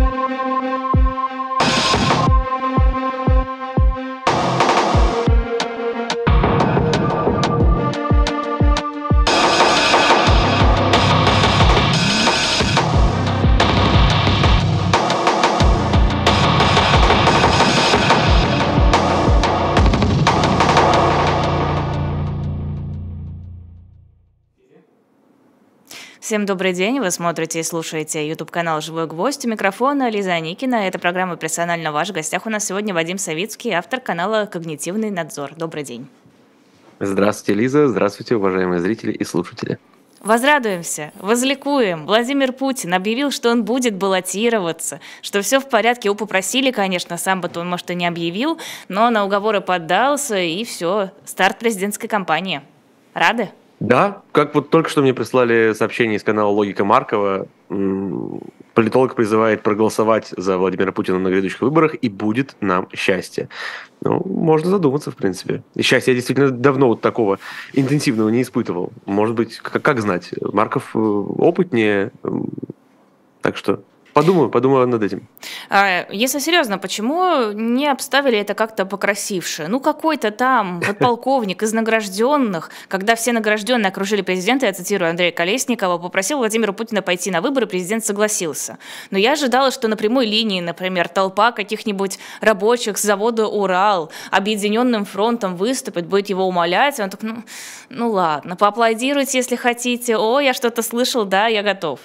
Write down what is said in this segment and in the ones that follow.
Всем добрый день, вы смотрите и слушаете YouTube-канал «Живой гвоздь». У микрофона Лиза Аникина, это программа «Персонально ваш». В гостях у нас сегодня Вадим Савицкий, автор канала «Когнитивный надзор». Добрый день. Здравствуйте, Лиза, здравствуйте, уважаемые зрители и слушатели. Возрадуемся, возликуем. Владимир Путин объявил, что он будет баллотироваться, что все в порядке. Его попросили, конечно, сам бы он, может, и не объявил, но на уговоры поддался, и все, старт президентской кампании. Рады? Да, как вот только что мне прислали сообщение из канала «Логика Маркова», политолог призывает проголосовать за Владимира Путина на грядущих выборах, и будет нам счастье. Ну, можно задуматься, в принципе. И счастье я действительно давно вот такого интенсивного не испытывал. Может быть, как знать, Марков опытнее, так что... Подумаю над этим. Если серьезно, почему не обставили это как-то покрасивше? Ну, какой-то там подполковник из награжденных, когда все награжденные окружили президента, я цитирую Андрея Колесникова, попросил Владимира Путина пойти на выборы, президент согласился. Но я ожидала, что на прямой линии, например, толпа каких-нибудь рабочих с завода «Урал» объединенным фронтом выступит, будет его умолять, он так, ну ладно, поаплодируйте, если хотите, я что-то слышал, да, я готов.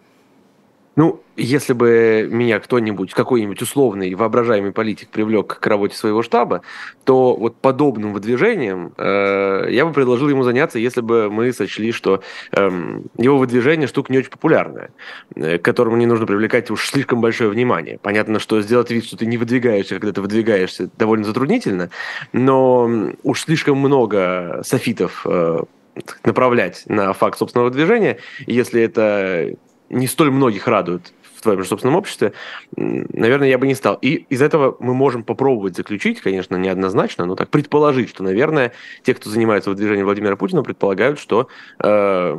Ну, если бы меня кто-нибудь, какой-нибудь условный воображаемый политик привлек к работе своего штаба, то вот подобным выдвижением я бы предложил ему заняться, если бы мы сочли, что его выдвижение штука не очень популярная, к которому не нужно привлекать уж слишком большое внимание. Понятно, что сделать вид, что ты не выдвигаешься, когда ты выдвигаешься, довольно затруднительно, но уж слишком много софитов направлять на факт собственного выдвижения, если это... не столь многих радует в твоем же собственном обществе, наверное, я бы не стал. И из этого мы можем попробовать заключить, конечно, неоднозначно, но так предположить, что, наверное, те, кто занимается выдвижением Владимира Путина, предполагают, что это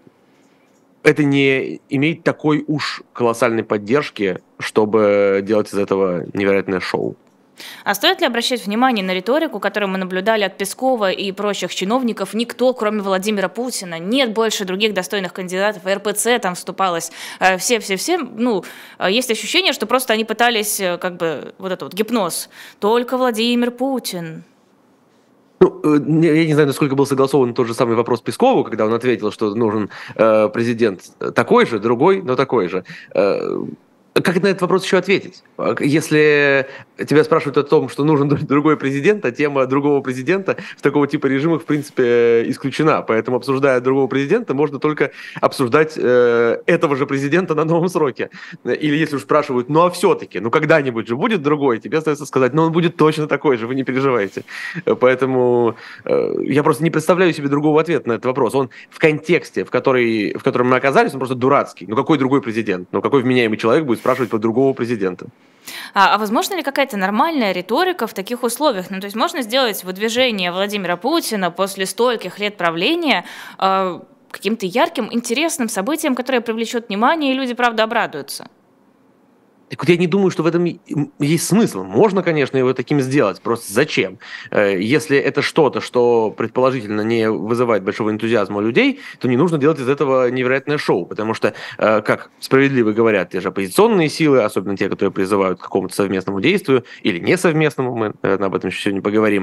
не имеет такой уж колоссальной поддержки, чтобы делать из этого невероятное шоу. А стоит ли обращать внимание на риторику, которую мы наблюдали от Пескова и прочих чиновников? Никто, кроме Владимира Путина, нет больше других достойных кандидатов. РПЦ там вступалось, все. Ну, есть ощущение, что просто они пытались, как бы, вот это вот гипноз. Только Владимир Путин. Ну, я не знаю, насколько был согласован тот же самый вопрос Пескову, когда он ответил, что нужен президент такой же, другой, но такой же. Как на этот вопрос еще ответить? Если тебя спрашивают о том, что нужен другой президент, а тема другого президента в такого типа режимах, в принципе, исключена. Поэтому, обсуждая другого президента, можно только обсуждать этого же президента на новом сроке. Или если уж спрашивают, ну а все-таки, ну когда-нибудь же будет другой, тебе остается сказать, ну он будет точно такой же, вы не переживайте. Поэтому я просто не представляю себе другого ответа на этот вопрос. Он в контексте, в котором мы оказались, он просто дурацкий. Ну какой другой президент? Ну какой вменяемый человек будет спрашивать про другого президента? А возможно ли какая-то нормальная риторика в таких условиях? Ну, то есть можно сделать выдвижение Владимира Путина после стольких лет правления каким-то ярким, интересным событием, которое привлечет внимание, и люди, правда, обрадуются? Так вот я не думаю, что в этом есть смысл. Можно, конечно, его таким сделать. Просто зачем? Если это что-то, что предположительно не вызывает большого энтузиазма у людей, то не нужно делать из этого невероятное шоу. Потому что, как справедливо говорят те же оппозиционные силы, особенно те, которые призывают к какому-то совместному действию или несовместному, мы об этом еще сегодня поговорим,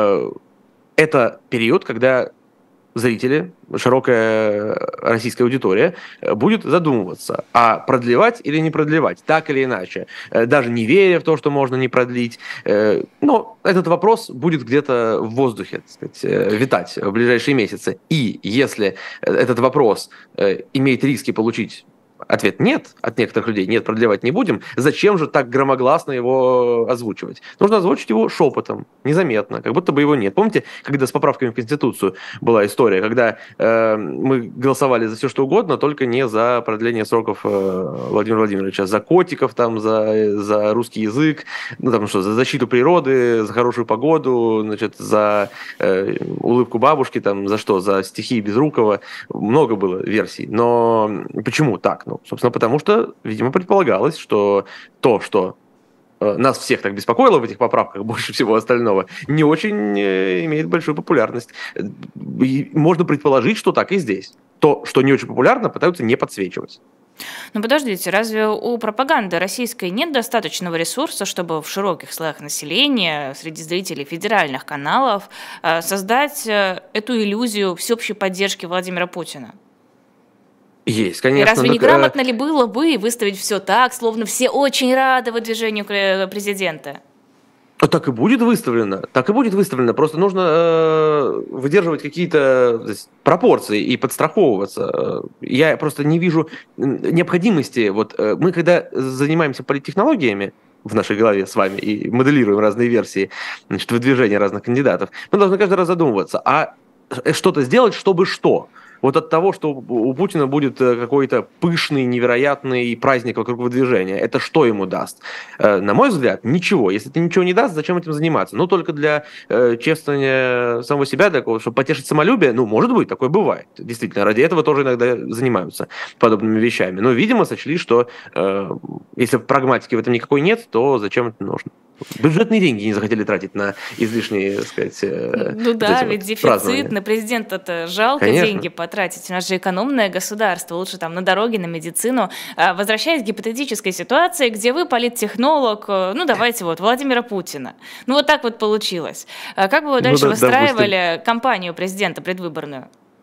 это период, когда зрители, широкая российская аудитория будет задумываться, а продлевать или не продлевать, так или иначе, даже не веря в то, что можно не продлить. Но этот вопрос будет где-то в воздухе, так сказать, витать в ближайшие месяцы. И если этот вопрос имеет риски получить ответ «нет» от некоторых людей, «нет, продлевать не будем», зачем же так громогласно его озвучивать? Нужно озвучить его шепотом, незаметно, как будто бы его нет. Помните, когда с поправками в Конституцию была история, когда мы голосовали за все что угодно, только не за продление сроков Владимира Владимировича, за котиков, там, за русский язык, ну, там, что, за защиту природы, за хорошую погоду, значит, за улыбку бабушки, там, за что, за стихи Безрукова. Много было версий. Но почему так? Ну, собственно, потому что, видимо, предполагалось, что то, что нас всех так беспокоило в этих поправках больше всего остального, не очень имеет большую популярность. И можно предположить, что так и здесь. То, что не очень популярно, пытаются не подсвечивать. Ну подождите, разве у пропаганды российской нет достаточного ресурса, чтобы в широких слоях населения, среди зрителей федеральных каналов, создать эту иллюзию всеобщей поддержки Владимира Путина? Есть, И конечно. разве не грамотно ли было бы выставить все так, словно все очень рады выдвижению президента? Так и будет выставлено, так и будет выставлено. Просто нужно выдерживать какие-то пропорции и подстраховываться. Я просто не вижу необходимости. Вот мы, когда занимаемся политтехнологиями в нашей голове с вами и моделируем разные версии, значит, выдвижения разных кандидатов, мы должны каждый раз задумываться, а что-то сделать, чтобы что? Вот от того, что у Путина будет какой-то пышный, невероятный праздник вокруг выдвижения, это что ему даст? На мой взгляд, ничего. Если это ничего не даст, зачем этим заниматься? Ну, только для чествования самого себя, для того, чтобы потешить самолюбие, ну, может быть, такое бывает. Действительно, ради этого тоже иногда занимаются подобными вещами. Но, видимо, сочли, что если прагматики в этом никакой нет, то зачем это нужно? Бюджетные деньги не захотели тратить на излишние, так сказать, ну да, ведь дефицит, на президента-то жалко деньги потратить. У нас же экономное государство, лучше там на дороги, на медицину. Возвращаясь к гипотетической ситуации, где вы политтехнолог, ну давайте вот, Владимира Путина. Ну вот так вот получилось. Как бы вы дальше выстраивали кампанию президента предвыборную?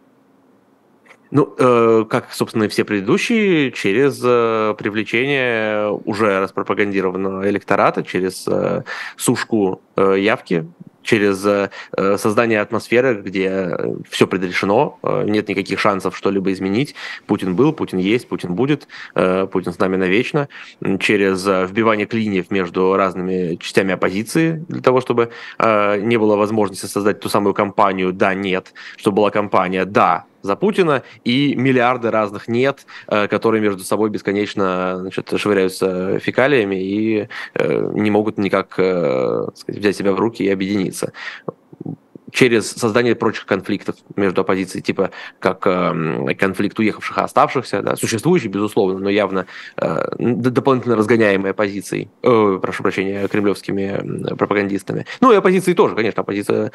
Ну, как, собственно, и все предыдущие, через привлечение уже распропагандированного электората, через сушку явки, через создание атмосферы, где все предрешено, нет никаких шансов что-либо изменить. Путин был, Путин есть, Путин будет, Путин с нами навечно. Через вбивание клиньев между разными частями оппозиции, для того, чтобы не было возможности создать ту самую кампанию «да-нет», чтобы была кампания «да», за Путина, и миллиарды разных «нет», которые между собой бесконечно, значит, швыряются фекалиями и не могут никак, сказать, взять себя в руки и объединиться. Через создание прочих конфликтов между оппозицией, типа как конфликт уехавших и оставшихся, да, существующий, безусловно, но явно дополнительно разгоняемый оппозицией, прошу прощения, кремлевскими пропагандистами. Ну и оппозиции тоже, конечно, оппозиция,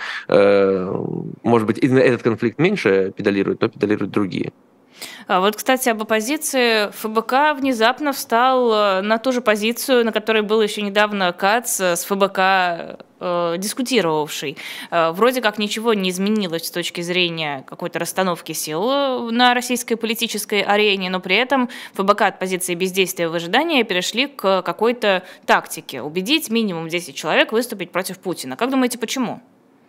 может быть, этот конфликт меньше педалирует, но педалируют другие. Вот, кстати, об оппозиции. ФБК внезапно встал на ту же позицию, на которой был еще недавно Кац с ФБК дискутировавший. Вроде как ничего не изменилось с точки зрения какой-то расстановки сил на российской политической арене, но при этом ФБК от позиции бездействия в ожидании перешли к какой-то тактике. Убедить минимум 10 человек выступить против Путина. Как думаете, почему?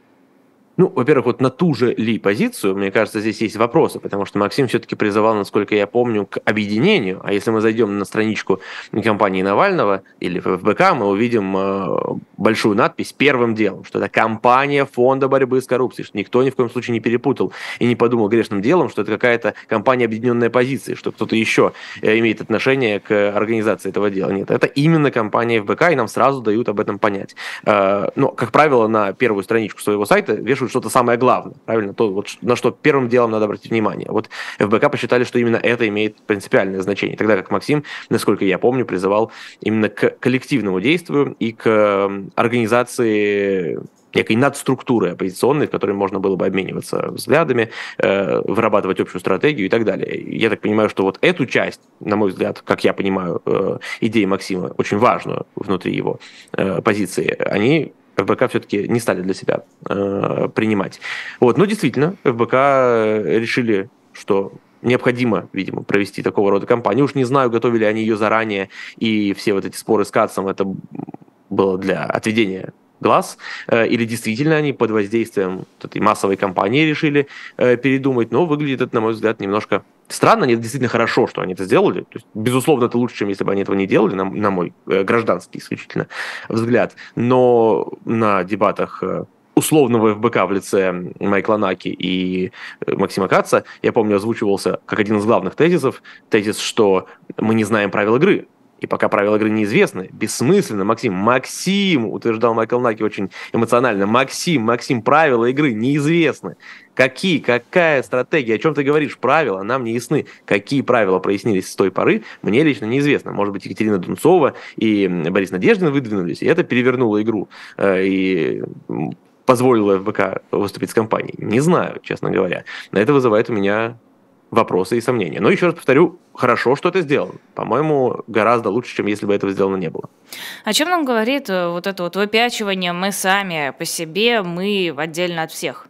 Ну, во-первых, вот на ту же ли позицию, мне кажется, здесь есть вопросы, потому что Максим все-таки призывал, насколько я помню, к объединению. А если мы зайдем на страничку кампании Навального или ФБК, мы увидим большую надпись «Первым делом», что это кампания Фонда борьбы с коррупцией, что никто ни в коем случае не перепутал и не подумал грешным делом, что это какая-то кампания объединенной оппозиции, что кто-то еще имеет отношение к организации этого дела. Нет, это именно кампания ФБК, и нам сразу дают об этом понять. Но, как правило, на первую страничку своего сайта вешают что-то самое главное, правильно? То, вот, на что первым делом надо обратить внимание. Вот ФБК посчитали, что именно это имеет принципиальное значение, тогда как Максим, насколько я помню, призывал именно к коллективному действию и к организации некой надструктуры оппозиционной, в которой можно было бы обмениваться взглядами, вырабатывать общую стратегию и так далее. Я так понимаю, что вот эту часть, на мой взгляд, как я понимаю, идеи Максима, очень важную внутри его позиции, они ФБК все-таки не стали для себя принимать. Вот. Но действительно, ФБК решили, что необходимо, видимо, провести такого рода кампанию. Уж не знаю, готовили они ее заранее, и все вот эти споры с Кацом, это было для отведения глаз, или действительно они под воздействием этой массовой кампании решили передумать, но выглядит это, на мой взгляд, немножко странно. Нет, действительно хорошо, что они это сделали. То есть, безусловно, это лучше, чем если бы они этого не делали, на мой гражданский исключительно взгляд. Но на дебатах условного ФБК в лице Майкла Наки и Максима Каца, я помню, озвучивался как один из главных тезисов, тезис, что мы не знаем правил игры. И пока правила игры неизвестны, бессмысленно, Максим, утверждал Майкл Наки очень эмоционально, Максим, правила игры неизвестны. Какие? Какая стратегия? О чем ты говоришь? Правила нам не ясны. Какие правила прояснились с той поры, мне лично неизвестно. Может быть, Екатерина Дунцова и Борис Надеждин выдвинулись, и это перевернуло игру. И позволило ФБК выступить с кампанией. Не знаю, честно говоря. Это вызывает у меня вопросы и сомнения. Но еще раз повторю, хорошо, что это сделано. По-моему, гораздо лучше, чем если бы этого сделано не было. О чем нам говорит вот это вот выпячивание «мы сами по себе, мы отдельно от всех»?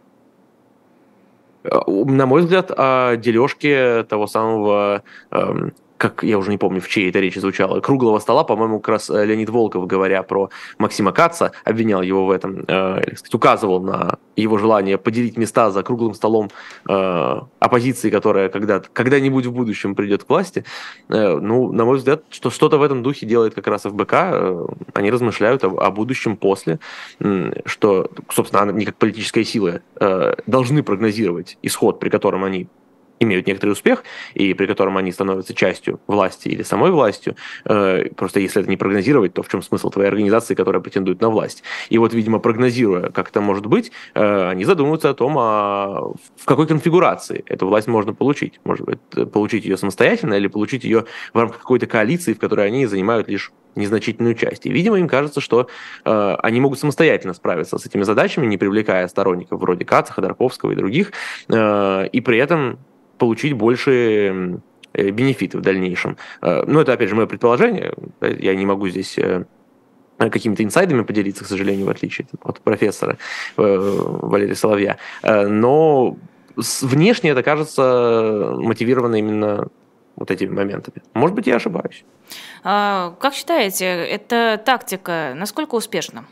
На мой взгляд, о дележке того самого, как я уже не помню, в чьей это речи звучало, круглого стола, по-моему, как раз Леонид Волков, говоря про Максима Каца, обвинял его в этом, или, кстати, указывал на его желание поделить места за круглым столом оппозиции, которая когда-нибудь в будущем придет к власти. Ну, на мой взгляд, что-то в этом духе делает как раз ФБК. Они размышляют о будущем после, что, собственно, они как политическая сила должны прогнозировать исход, при котором они имеют некоторый успех, и при котором они становятся частью власти или самой властью. Просто если это не прогнозировать, то в чем смысл твоей организации, которая претендует на власть? И вот, видимо, прогнозируя, как это может быть, они задумываются о том, в какой конфигурации эту власть можно получить. Может быть, получить ее самостоятельно или получить ее в рамках какой-то коалиции, в которой они занимают лишь незначительную часть. И, видимо, им кажется, что они могут самостоятельно справиться с этими задачами, не привлекая сторонников вроде Каца, Ходорковского и других, и при этом получить больше бенефиты в дальнейшем. Но это, опять же, мое предположение. Я не могу здесь какими-то инсайдами поделиться, к сожалению, в отличие от профессора Валерия Соловья. Но внешне это кажется мотивировано именно вот этими моментами. Может быть, я ошибаюсь. Как считаете, эта тактика насколько успешна?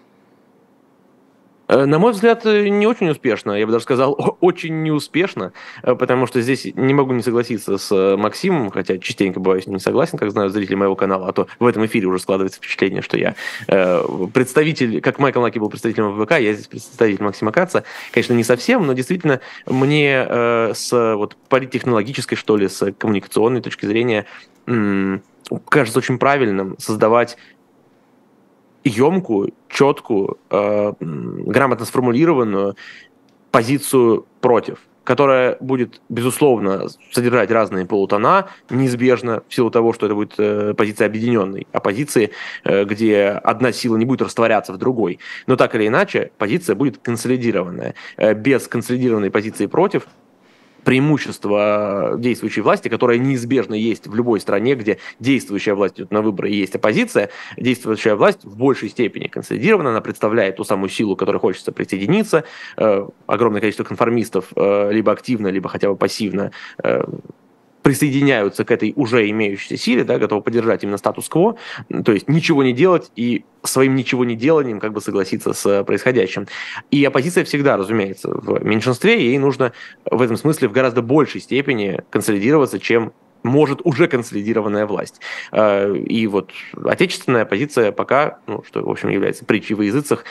На мой взгляд, не очень успешно, я бы даже сказал, очень неуспешно, потому что здесь не могу не согласиться с Максимом, хотя частенько бываю с ним не согласен, как знают зрители моего канала, а то в этом эфире уже складывается впечатление, что я представитель, как Майкл Лаки был представителем ФБК, я здесь представитель Максима Каца. Конечно, не совсем, но действительно мне с вот политтехнологической, что ли, с коммуникационной точки зрения кажется очень правильным создавать емкую, четкую, грамотно сформулированную позицию против, которая будет, безусловно, содержать разные полутона, неизбежно, в силу того, что это будет позиция объединенной оппозиции, где одна сила не будет растворяться в другой. Но так или иначе, позиция будет консолидированная. Без консолидированной позиции против преимущество действующей власти, которое неизбежно есть в любой стране, где действующая власть идет на выборы и есть оппозиция, действующая власть в большей степени консолидирована, она представляет ту самую силу, к которой хочется присоединиться. Огромное количество конформистов либо активно, либо хотя бы пассивно присоединяются к этой уже имеющейся силе, да, готовы поддержать именно статус-кво, то есть ничего не делать и своим ничего не деланием как бы согласиться с происходящим. И оппозиция всегда, разумеется, в меньшинстве, ей нужно в этом смысле в гораздо большей степени консолидироваться, чем может уже консолидированная власть. И вот отечественная оппозиция пока, ну, что, в общем, является притчей во языцах,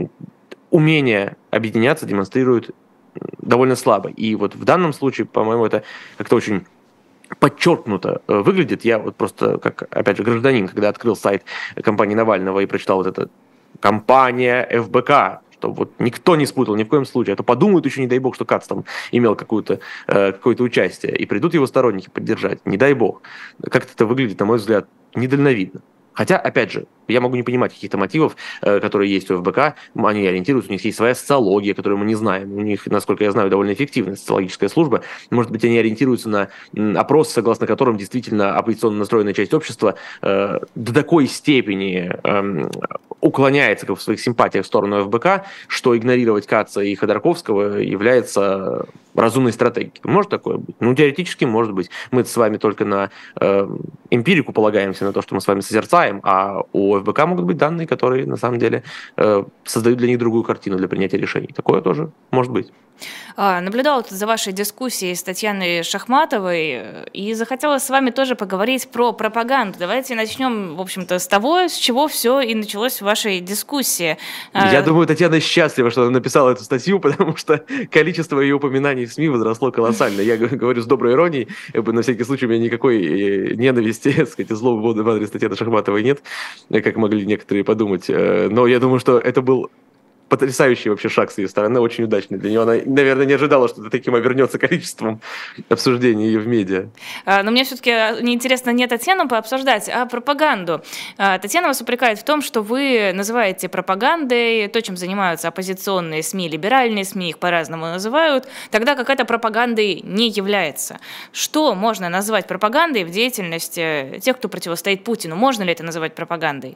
умение объединяться демонстрирует довольно слабо. И вот в данном случае, по-моему, это как-то очень подчеркнуто выглядит. Я вот просто, как, опять же, гражданин, когда открыл сайт компании Навального и прочитал вот это «компания ФБК», чтобы вот никто не спутал ни в коем случае, а то подумают еще, не дай бог, что Кац там имел какое-то участие, и придут его сторонники поддержать, не дай бог. Как-то это выглядит, на мой взгляд, недальновидно. Хотя, опять же, я могу не понимать каких-то мотивов, которые есть у ФБК, они ориентируются, у них есть своя социология, которую мы не знаем, у них, насколько я знаю, довольно эффективная социологическая служба, может быть, они ориентируются на опросы, согласно которым действительно оппозиционно настроенная часть общества до такой степени уклоняется в своих симпатиях в сторону ФБК, что игнорировать Каца и Ходорковского является разумной стратегией. Может такое быть? Ну, теоретически может быть. Мы с вами только на эмпирику полагаемся, на то, что мы с вами созерцаем, а у ФБК могут быть данные, которые на самом деле создают для них другую картину для принятия решений. Такое тоже может быть. Наблюдала тут за вашей дискуссией с Татьяной Шахматовой и захотела с вами тоже поговорить про пропаганду. Давайте начнем, в общем-то, с того, с чего все и началось в вашей дискуссии. Я думаю, Татьяна счастлива, что она написала эту статью, потому что количество ее упоминаний в СМИ возросло колоссально. Я говорю с доброй иронией, на всякий случай у меня никакой ненависти, так сказать, злого в адрес Татьяны Шахматовой нет, как могли некоторые подумать. Но я думаю, что это был потрясающий вообще шаг с ее стороны, очень удачный для нее. Она, наверное, не ожидала, что это таким обернется количеством обсуждений ее в медиа. Но мне все-таки неинтересно не Татьяну пообсуждать, а пропаганду. Татьяна вас упрекает в том, что вы называете пропагандой то, чем занимаются оппозиционные СМИ, либеральные СМИ, их по-разному называют, тогда как это пропагандой не является. Что можно назвать пропагандой в деятельности тех, кто противостоит Путину? Можно ли это называть пропагандой?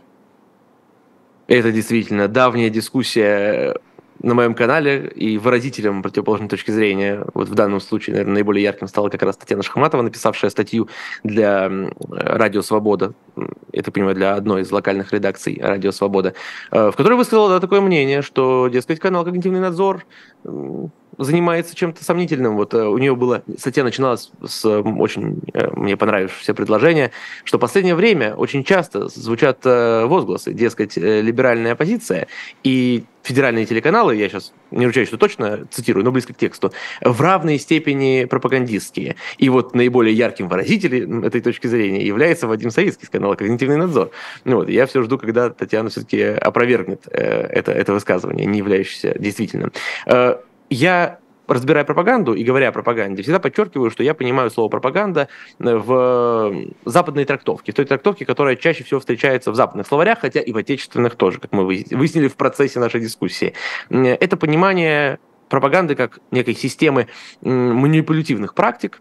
Это действительно давняя дискуссия на моем канале, и выразителем противоположной точки зрения, вот в данном случае, наверное, наиболее ярким стала как раз Татьяна Шахматова, написавшая статью для «Радио Свобода», я так понимаю, для одной из локальных редакций «Радио Свобода», в которой высказала такое мнение, что, дескать, канал «Когнитивный надзор» занимается чем-то сомнительным. Вот у нее была статья начиналась с очень мне понравившегося предложения, что в последнее время очень часто звучат возгласы, дескать, либеральная оппозиция и федеральные телеканалы, я сейчас не ручаюсь, что точно цитирую, но близко к тексту, в равной степени пропагандистские. И вот наиболее ярким выразителем этой точки зрения является Вадим Савицкий с канала «Когнитивный надзор». Вот, я все жду, когда Татьяна все-таки опровергнет это высказывание, не являющееся действительным. Я, разбирая пропаганду и говоря о пропаганде, всегда подчеркиваю, что я понимаю слово «пропаганда» в западной трактовке, в той трактовке, которая чаще всего встречается в западных словарях, хотя и в отечественных тоже, как мы выяснили в процессе нашей дискуссии. Это понимание пропаганды как некой системы манипулятивных практик,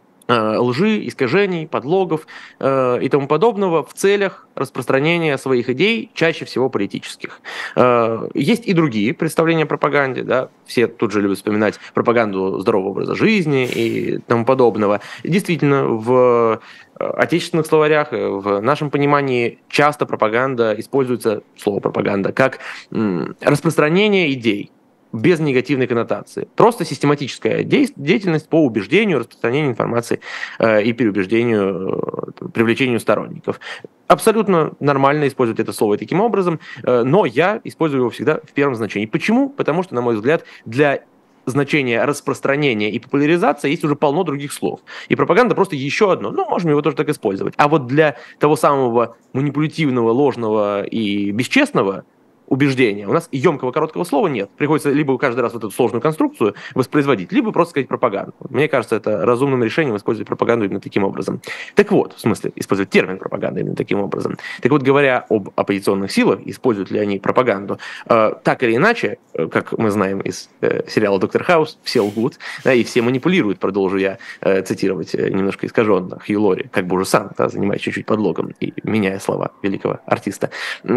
лжи, искажений, подлогов и тому подобного в целях распространения своих идей, чаще всего политических. Есть и другие представления о пропаганде, да? Все тут же любят вспоминать пропаганду здорового образа жизни и тому подобного. И действительно, в отечественных словарях, в нашем понимании часто пропаганда, используется слово пропаганда, как распространение идей, без негативной коннотации. Просто систематическая деятельность по убеждению, распространению информации и переубеждению, привлечению сторонников. Абсолютно нормально использовать это слово таким образом, но я использую его всегда в первом значении. Почему? Потому что, на мой взгляд, для значения распространения и популяризации есть уже полно других слов. И пропаганда просто еще одно. Ну, можем его тоже так использовать. А вот для того самого манипулятивного, ложного и бесчестного убеждения у нас емкого короткого слова нет. Приходится либо каждый раз вот эту сложную конструкцию воспроизводить, либо просто сказать пропаганду. Мне кажется, это разумным решением использовать пропаганду именно таким образом. Так вот, в смысле, использовать термин пропаганда именно таким образом. Так вот, говоря об оппозиционных силах, используют ли они пропаганду, так или иначе, как мы знаем из сериала «Доктор Хаус», все лгут, да, и все манипулируют, продолжу я цитировать немножко искаженно Хью Лори, как бы уже сам, да, занимаясь чуть-чуть подлогом и меняя слова великого артиста.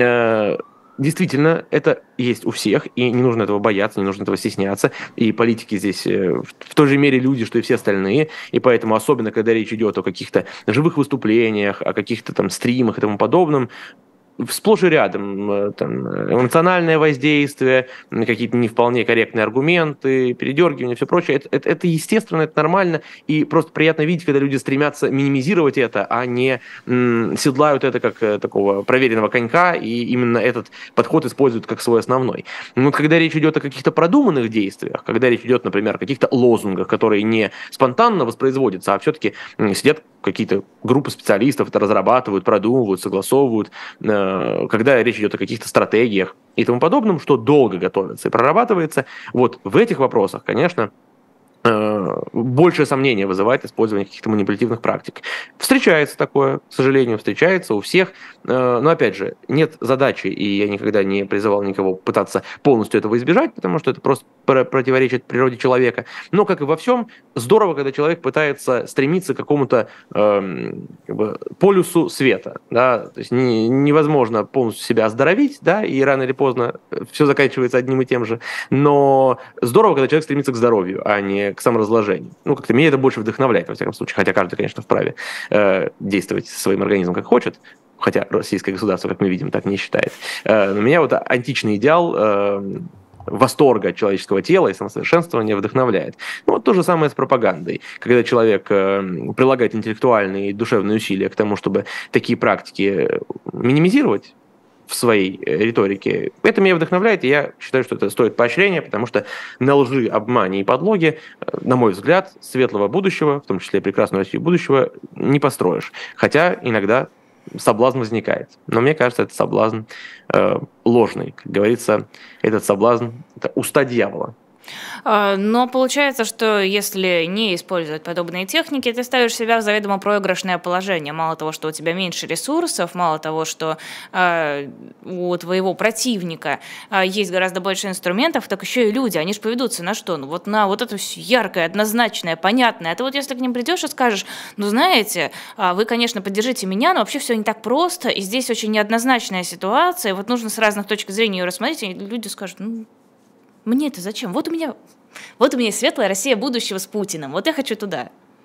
Действительно, это есть у всех, и не нужно этого бояться, не нужно этого стесняться. И политики здесь в той же мере люди, что и все остальные. И поэтому, особенно когда речь идет о каких-то живых выступлениях, о каких-то там стримах и тому подобном, сплошь и рядом там, эмоциональное воздействие, какие-то не вполне корректные аргументы, передергивания, все прочее. Это естественно, это нормально, и просто приятно видеть, когда люди стремятся минимизировать это, а не седлают это как такого проверенного конька, и именно этот подход используют как свой основной. Но когда речь идет о каких-то продуманных действиях, когда речь идет, например, о каких-то лозунгах, которые не спонтанно воспроизводятся, а все-таки сидят какие-то группы специалистов, это разрабатывают, продумывают, согласовывают, когда речь идет о каких-то стратегиях и тому подобном, что долго готовится и прорабатывается, вот в этих вопросах, конечно, большее сомнение вызывает использование каких-то манипулятивных практик. Встречается такое, к сожалению, встречается у всех, но опять же, нет задачи, и я никогда не призывал никого пытаться полностью этого избежать, потому что это просто противоречит природе человека. Но, как и во всем, здорово, когда человек пытается стремиться к какому-то полюсу света. Да? То есть невозможно полностью себя оздоровить, да, и рано или поздно все заканчивается одним и тем же. Но здорово, когда человек стремится к здоровью, а не к саморазложению. Ну, как-то меня это больше вдохновляет, во всяком случае. Хотя каждый, конечно, вправе действовать со своим организмом как хочет. Хотя российское государство, как мы видим, так не считает. Но меня вот античный идеал восторга от человеческого тела и самосовершенствования вдохновляет. Ну, вот то же самое с пропагандой. Когда человек прилагает интеллектуальные и душевные усилия к тому, чтобы такие практики минимизировать в своей риторике, это меня вдохновляет, и я считаю, что это стоит поощрения, потому что на лжи, обмане и подлоге, на мой взгляд, светлого будущего, в том числе прекрасную Россию будущего, не построишь. Хотя иногда соблазн возникает. Но мне кажется, этот соблазн ложный. Как говорится, этот соблазн – это уста дьявола. Но получается, что если не использовать подобные техники, ты ставишь себя в заведомо проигрышное положение. Мало того, что у тебя меньше ресурсов, мало того, что у твоего противника есть гораздо больше инструментов, так еще и люди, они же поведутся на что? Ну вот на вот это яркое, однозначное, понятное. А ты вот если к ним придешь и скажешь, ну знаете, вы, конечно, поддержите меня, но вообще все не так просто, и здесь очень неоднозначная ситуация, вот нужно с разных точек зрения ее рассмотреть, и люди скажут, ну, мне это зачем? Вот у меня светлая Россия будущего с Путиным. Вот я хочу туда.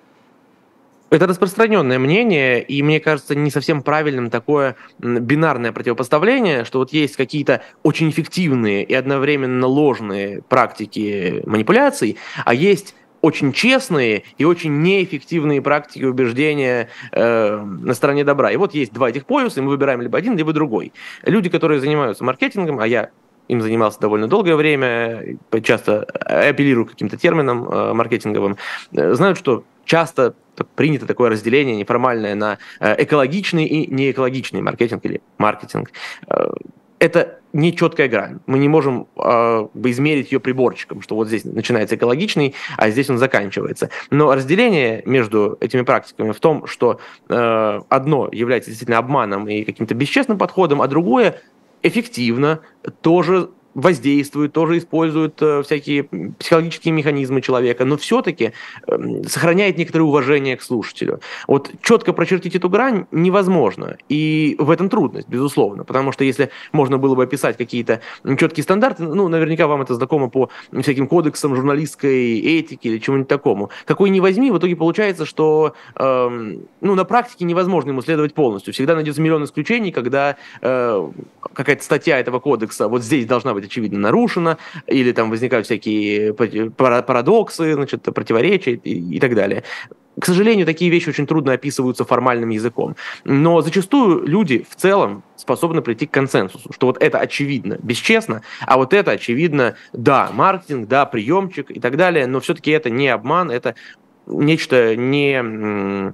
Это распространенное мнение, и мне кажется не совсем правильным такое бинарное противопоставление, что вот есть какие-то очень эффективные и одновременно ложные практики манипуляций, а есть очень честные и очень неэффективные практики убеждения на стороне добра. И вот есть два этих полюса, и мы выбираем либо один, либо другой. Люди, которые занимаются маркетингом, а я им занимался довольно долгое время, часто апеллирую к каким-то терминам маркетинговым, знают, что часто принято такое разделение неформальное на экологичный и неэкологичный маркетинг или маркетинг. Это нечеткая грань. Мы не можем измерить ее приборчиком, что вот здесь начинается экологичный, а здесь он заканчивается. Но разделение между этими практиками в том, что одно является действительно обманом и каким-то бесчестным подходом, а другое эффективно, тоже воздействует, тоже использует всякие психологические механизмы человека, но все-таки сохраняет некоторое уважение к слушателю. Вот четко прочертить эту грань невозможно, и в этом трудность, безусловно, потому что если можно было бы описать какие-то четкие стандарты, ну, наверняка вам это знакомо по всяким кодексам журналистской этики или чему-нибудь такому. Какой ни возьми, в итоге получается, что на практике невозможно ему следовать полностью. Всегда найдется миллион исключений, когда какая-то статья этого кодекса вот здесь должна быть очевидно нарушена, или там возникают всякие парадоксы, значит, противоречия и так далее. К сожалению, такие вещи очень трудно описываются формальным языком. Но зачастую люди в целом способны прийти к консенсусу, что вот это очевидно бесчестно, а вот это очевидно, да, маркетинг, да, приемчик и так далее, но все-таки это не обман, это нечто не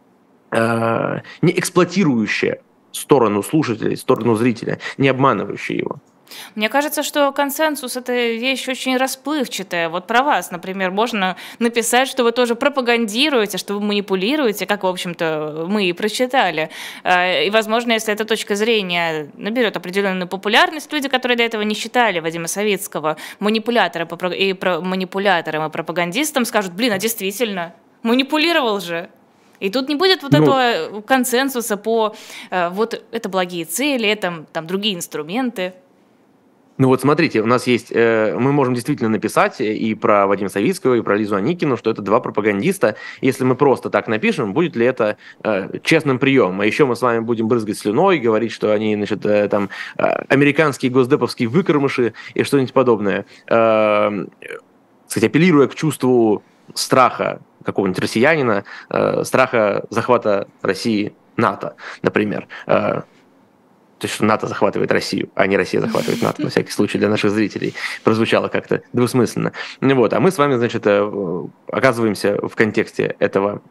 эксплуатирующее сторону слушателя, сторону зрителя, не обманывающее его. Мне кажется, что консенсус – это вещь очень расплывчатая. Вот про вас, например, можно написать, что вы тоже пропагандируете, что вы манипулируете, как, в общем-то, мы и прочитали. И, возможно, если эта точка зрения наберет определенную популярность, люди, которые до этого не считали Вадима Савицкого манипулятором и пропагандистом, скажут, блин, а действительно, манипулировал же. И тут не будет вот этого консенсуса по вот это благие цели, это там другие инструменты. Ну вот смотрите, у нас есть, мы можем действительно написать и про Вадима Савицкого, и про Лизу Аникину, что это два пропагандиста. Если мы просто так напишем, будет ли это честным приемом? А еще мы с вами будем брызгать слюной, говорить, что они, значит, там, американские госдеповские выкормыши и что-нибудь подобное. Кстати, апеллируя к чувству страха какого-нибудь россиянина, страха захвата России НАТО, например. То есть, что НАТО захватывает Россию, а не Россия захватывает НАТО, на всякий случай для наших зрителей. Прозвучало как-то двусмысленно. Вот. А мы с вами, значит, оказываемся в контексте этого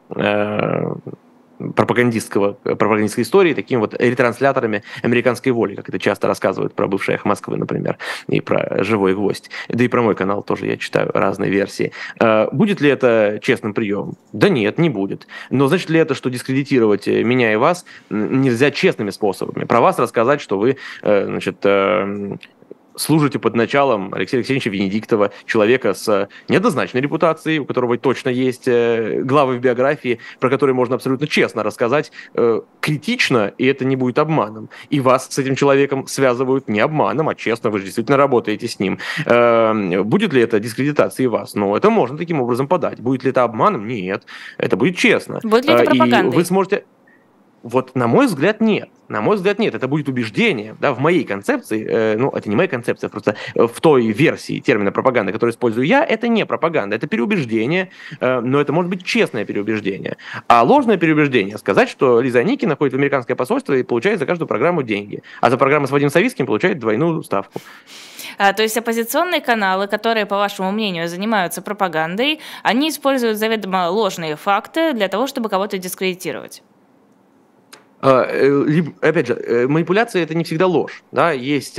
пропагандистской истории такими вот ретрансляторами американской воли, как это часто рассказывают про бывший Эхо Москвы, например, и про «Живой гвоздь». Да и про мой канал тоже я читаю разные версии. Будет ли это честным приемом? Да нет, не будет. Но значит ли это, что дискредитировать меня и вас нельзя честными способами? Про вас рассказать, что вы, значит, служите под началом Алексея Алексеевича Венедиктова, человека с неоднозначной репутацией, у которого точно есть главы в биографии, про которые можно абсолютно честно рассказать, критично, и это не будет обманом. И вас с этим человеком связывают не обманом, а честно, вы же действительно работаете с ним. Будет ли это дискредитацией вас? Ну, это можно таким образом подать. Будет ли это обманом? Нет. Это будет честно. Будет ли это пропагандой? И вы сможете... Вот, на мой взгляд, нет. На мой взгляд, нет. Это будет убеждение. Да, в моей концепции, это не моя концепция, просто в той версии термина пропаганда, которую использую я, это не пропаганда, это переубеждение, но это может быть честное переубеждение. А ложное переубеждение — сказать, что Лиза Аникина ходит в американское посольство и получает за каждую программу деньги, а за программу с Вадимом Савицким получает двойную ставку. То есть оппозиционные каналы, которые, по вашему мнению, занимаются пропагандой, они используют заведомо ложные факты для того, чтобы кого-то дискредитировать? Опять же, манипуляция – это не всегда ложь. Да? Есть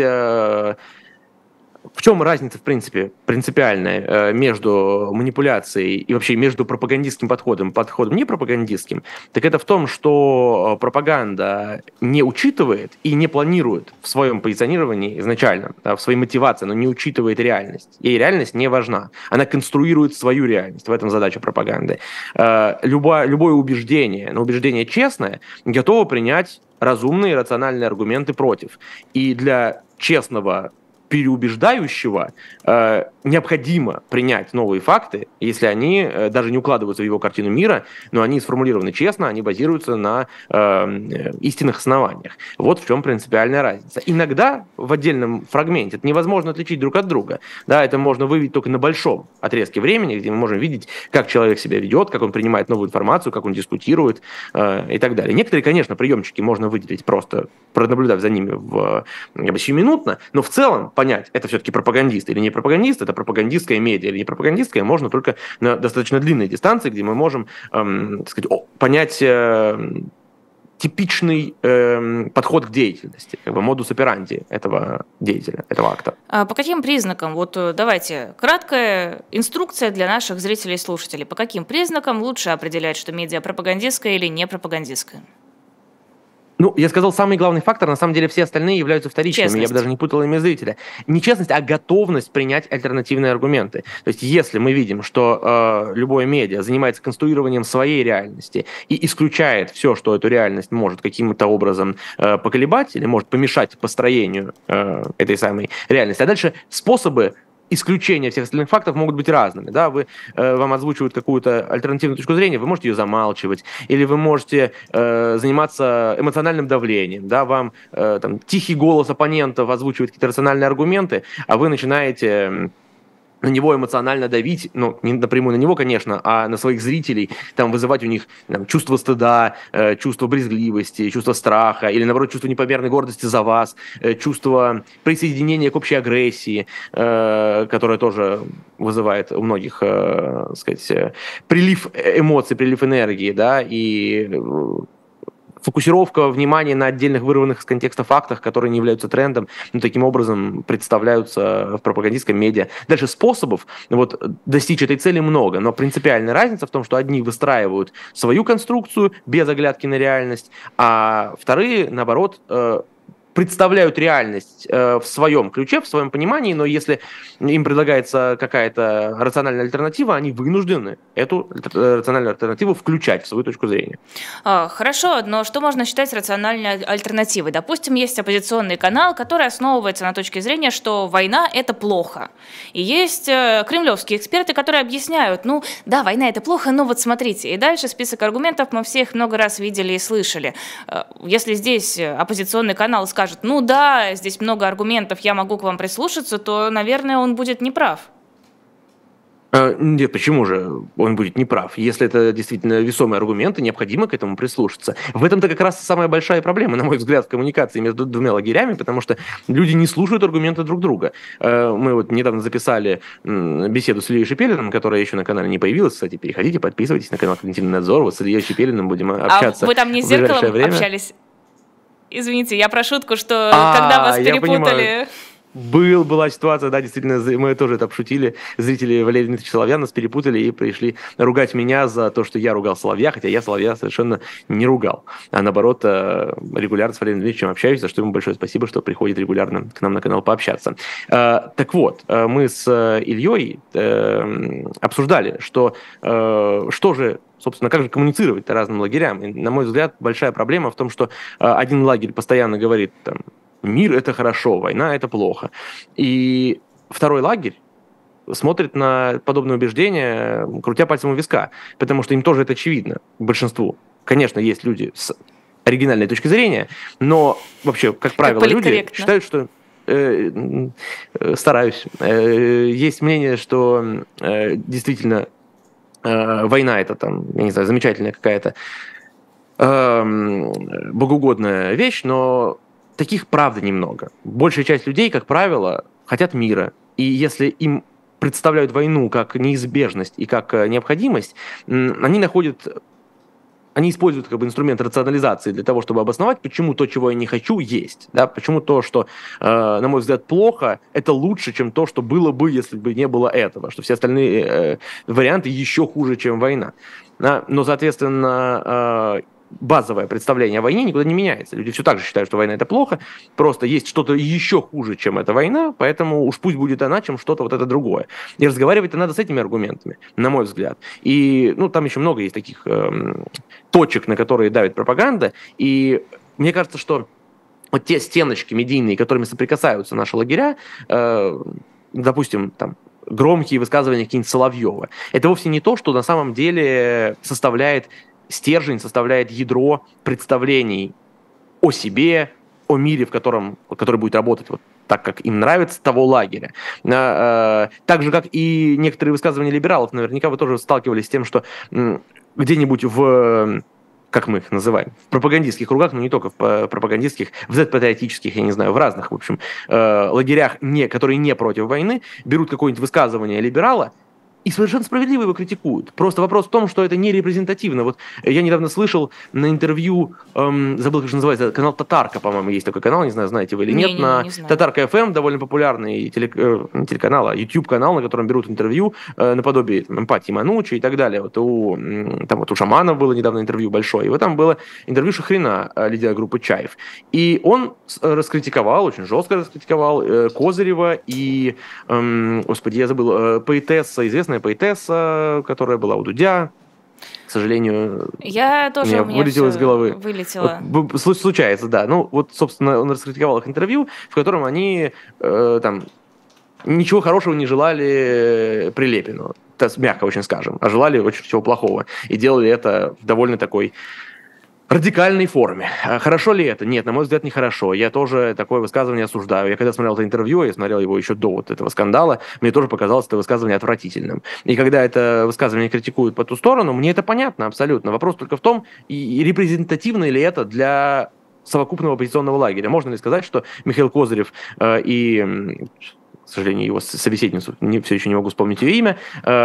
в чем разница, в принципе, принципиальная между манипуляцией и вообще между пропагандистским подходом и подходом не пропагандистским? Так это в том, что пропаганда не учитывает и не планирует в своем позиционировании изначально, да, в своей мотивации, но не учитывает реальность. Ей реальность не важна. Она конструирует свою реальность. В этом задача пропаганды. Любое убеждение, но убеждение честное, готово принять разумные, рациональные аргументы против. И для честного переубеждающего необходимо принять новые факты, если они даже не укладываются в его картину мира, но они сформулированы честно, они базируются на истинных основаниях. Вот в чем принципиальная разница. Иногда в отдельном фрагменте это невозможно отличить друг от друга. Да, это можно выявить только на большом отрезке времени, где мы можем видеть, как человек себя ведет, как он принимает новую информацию, как он дискутирует и так далее. Некоторые, конечно, приемчики можно выделить просто пронаблюдав за ними сиюминутно, но в целом понять, это все-таки пропагандист или не пропагандист, это пропагандистская медиа или не пропагандистская, можно только на достаточно длинной дистанции, где мы можем так сказать, понять типичный подход к деятельности, как бы модус операнди этого деятеля, этого акта. А по каким признакам, вот давайте, краткая инструкция для наших зрителей и слушателей, по каким признакам лучше определять, что медиа пропагандистская или не пропагандистская? Ну, я сказал, самый главный фактор, на самом деле все остальные являются вторичными, честность. Я бы даже не путал ими зрителя. Не честность, а готовность принять альтернативные аргументы. То есть если мы видим, что любое медиа занимается конструированием своей реальности и исключает все, что эту реальность может каким-то образом поколебать или может помешать построению этой самой реальности, а дальше способы исключения всех остальных фактов могут быть разными. Да? Вам озвучивают какую-то альтернативную точку зрения, вы можете ее замалчивать, или вы можете заниматься эмоциональным давлением. Да? Вам тихий голос оппонентов озвучивает какие-то рациональные аргументы, а вы начинаете на него эмоционально давить, ну, не напрямую на него, конечно, а на своих зрителей, там, вызывать у них чувство стыда, чувство брезгливости, чувство страха, или, наоборот, чувство непомерной гордости за вас, чувство присоединения к общей агрессии, которое тоже вызывает у многих, так сказать, прилив эмоций, прилив энергии, да, и фокусировка внимания на отдельных вырванных из контекста фактах, которые не являются трендом, но таким образом представляются в пропагандистском медиа. Дальше способов достичь этой цели много, но принципиальная разница в том, что одни выстраивают свою конструкцию без оглядки на реальность, а вторые, наоборот, представляют реальность в своем ключе, в своем понимании, но если им предлагается какая-то рациональная альтернатива, они вынуждены эту рациональную альтернативу включать в свою точку зрения. Хорошо, но что можно считать рациональной альтернативой? Допустим, есть оппозиционный канал, который основывается на точке зрения, что война – это плохо. И есть кремлевские эксперты, которые объясняют, ну да, война – это плохо, но вот смотрите. И дальше список аргументов мы все их много раз видели и слышали. Если здесь оппозиционный канал скажет, ну да, здесь много аргументов, я могу к вам прислушаться, то, наверное, он будет неправ. Нет, почему же он будет неправ? Если это действительно весомые аргументы, необходимо к этому прислушаться. В этом-то как раз самая большая проблема, на мой взгляд, в коммуникации между двумя лагерями, потому что люди не слушают аргументы друг друга. Мы недавно записали беседу с Ильей Шипелиным, которая еще на канале не появилась. Кстати, переходите, подписывайтесь на канал «Когнитивный надзор». Вот с Ильей Шипелиным будем общаться. А вы там не с зеркалом общались? Извините, я про шутку, что когда вас перепутали... Была ситуация, да, действительно, мы тоже это обшутили. Зрители Валерия Дмитриевича Соловья нас перепутали и пришли ругать меня за то, что я ругал Соловья, хотя я Соловья совершенно не ругал. А наоборот, регулярно с Валерием Дмитриевичем общаюсь, за что ему большое спасибо, что приходит регулярно к нам на канал пообщаться. Так вот, мы с Ильей обсуждали, что же, собственно, как же коммуницировать разным лагерям. И, на мой взгляд, большая проблема в том, что один лагерь постоянно говорит, там, мир – это хорошо, война – это плохо. И второй лагерь смотрит на подобные убеждения, крутя пальцем у виска, потому что им тоже это очевидно, большинству. Конечно, есть люди с оригинальной точки зрения, но вообще, как правило, люди считают, что стараюсь. Есть мнение, что действительно война – это там, я не знаю, замечательная какая-то богоугодная вещь, но таких, правда, немного. Большая часть людей, как правило, хотят мира. И если им представляют войну как неизбежность и как необходимость, они находят они используют как бы инструмент рационализации для того, чтобы обосновать, почему то, чего я не хочу, есть. Да? Почему то, что, на мой взгляд, плохо, это лучше, чем то, что было бы, если бы не было этого. Что все остальные варианты еще хуже, чем война. Да? Но, соответственно, базовое представление о войне никуда не меняется. Люди все так же считают, что война – это плохо, просто есть что-то еще хуже, чем эта война, поэтому уж пусть будет она, чем что-то вот это другое. И разговаривать-то надо с этими аргументами, на мой взгляд. И там еще много есть таких точек, на которые давит пропаганда, и мне кажется, что вот те стеночки медийные, которыми соприкасаются наши лагеря, допустим, там, громкие высказывания какие-нибудь Соловьева, это вовсе не то, что на самом деле составляет стержень, составляет ядро представлений о себе, о мире, который будет работать вот так, как им нравится, того лагеря. Так же, как и некоторые высказывания либералов, наверняка вы тоже сталкивались с тем, что где-нибудь как мы их называем, в пропагандистских кругах, но не только в пропагандистских, в Z-патриотических, я не знаю, в разных, в общем, лагерях, которые не против войны, берут какое-нибудь высказывание либерала, и совершенно справедливо его критикуют. Просто вопрос в том, что это не репрезентативно. Вот я недавно слышал на интервью, забыл, как же называется, канал Татарка, по-моему, есть такой канал, не знаю, знаете вы или нет, на Татарка FM, довольно популярный телеканал, YouTube-канал, на котором берут интервью наподобие Эмпатии Манучи и так далее. Вот у Шаманов было недавно интервью большое, и вот там было интервью Шахрина, лидера группы Чаев. И он раскритиковал, очень жестко раскритиковал Козырева и, господи, я забыл, поэтесса, известная поэтесса, которая была у Дудя, к сожалению, у меня вылетело из головы. Вылетело. Вот, случается, да. Собственно, он раскритиковал их интервью, в котором они ничего хорошего не желали Прилепину, мягко очень скажем, а желали очень всего плохого. И делали это в довольно такой радикальной форме. Хорошо ли это? Нет, на мой взгляд, нехорошо. Я тоже такое высказывание осуждаю. Я когда смотрел это интервью, я смотрел его еще до вот этого скандала, мне тоже показалось это высказывание отвратительным. И когда это высказывание критикуют по ту сторону, мне это понятно абсолютно. Вопрос только в том, и репрезентативно ли это для совокупного оппозиционного лагеря. Можно ли сказать, что Михаил Козырев и, к сожалению, его собеседницу, все еще не могу вспомнить ее имя,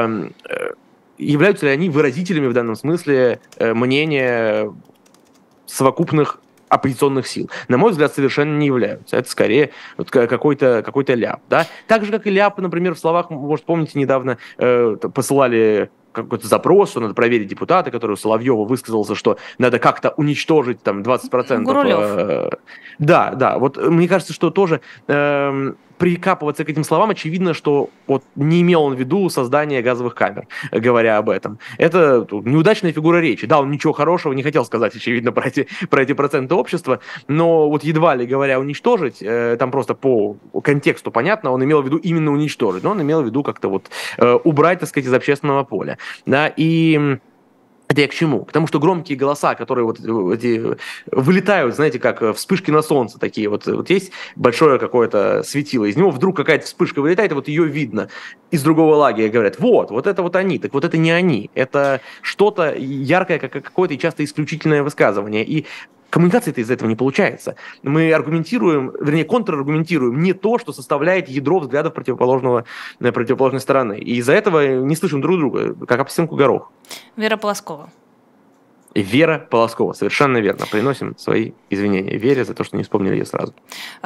являются ли они выразителями в данном смысле мнения совокупных оппозиционных сил? На мой взгляд, совершенно не являются. Это скорее какой-то ляп. Да? Так же, как и ляп, например, в словах, может, помните, недавно посылали какой-то запрос, что надо проверить депутата, который у Соловьева высказался, что надо как-то уничтожить там 20%. Гурулев. Да. Вот мне кажется, что тоже прикапываться к этим словам, очевидно, что вот не имел он в виду создание газовых камер, говоря об этом. Это неудачная фигура речи. Да, он ничего хорошего не хотел сказать, очевидно, про эти проценты общества, но вот едва ли говоря уничтожить, там просто по контексту понятно, он имел в виду именно уничтожить, но он имел в виду как-то вот убрать, так сказать, из общественного поля. Да, и это я к чему? К тому, что громкие голоса, которые вот эти вылетают, знаете, как вспышки на солнце такие, вот есть большое какое-то светило, из него вдруг какая-то вспышка вылетает, и вот ее видно из другого лагеря, говорят, вот это вот они, так вот это не они, это что-то яркое, какое-то и часто исключительное высказывание, и коммуникации-то из этого не получается. Мы аргументируем, вернее, контраргументируем не то, что составляет ядро взглядов противоположной стороны. И из-за этого не слышим друг друга, как об стенку горох. Вера Полоскова. Вера Полоскова, совершенно верно. Приносим свои извинения Вере за то, что не вспомнили ее сразу.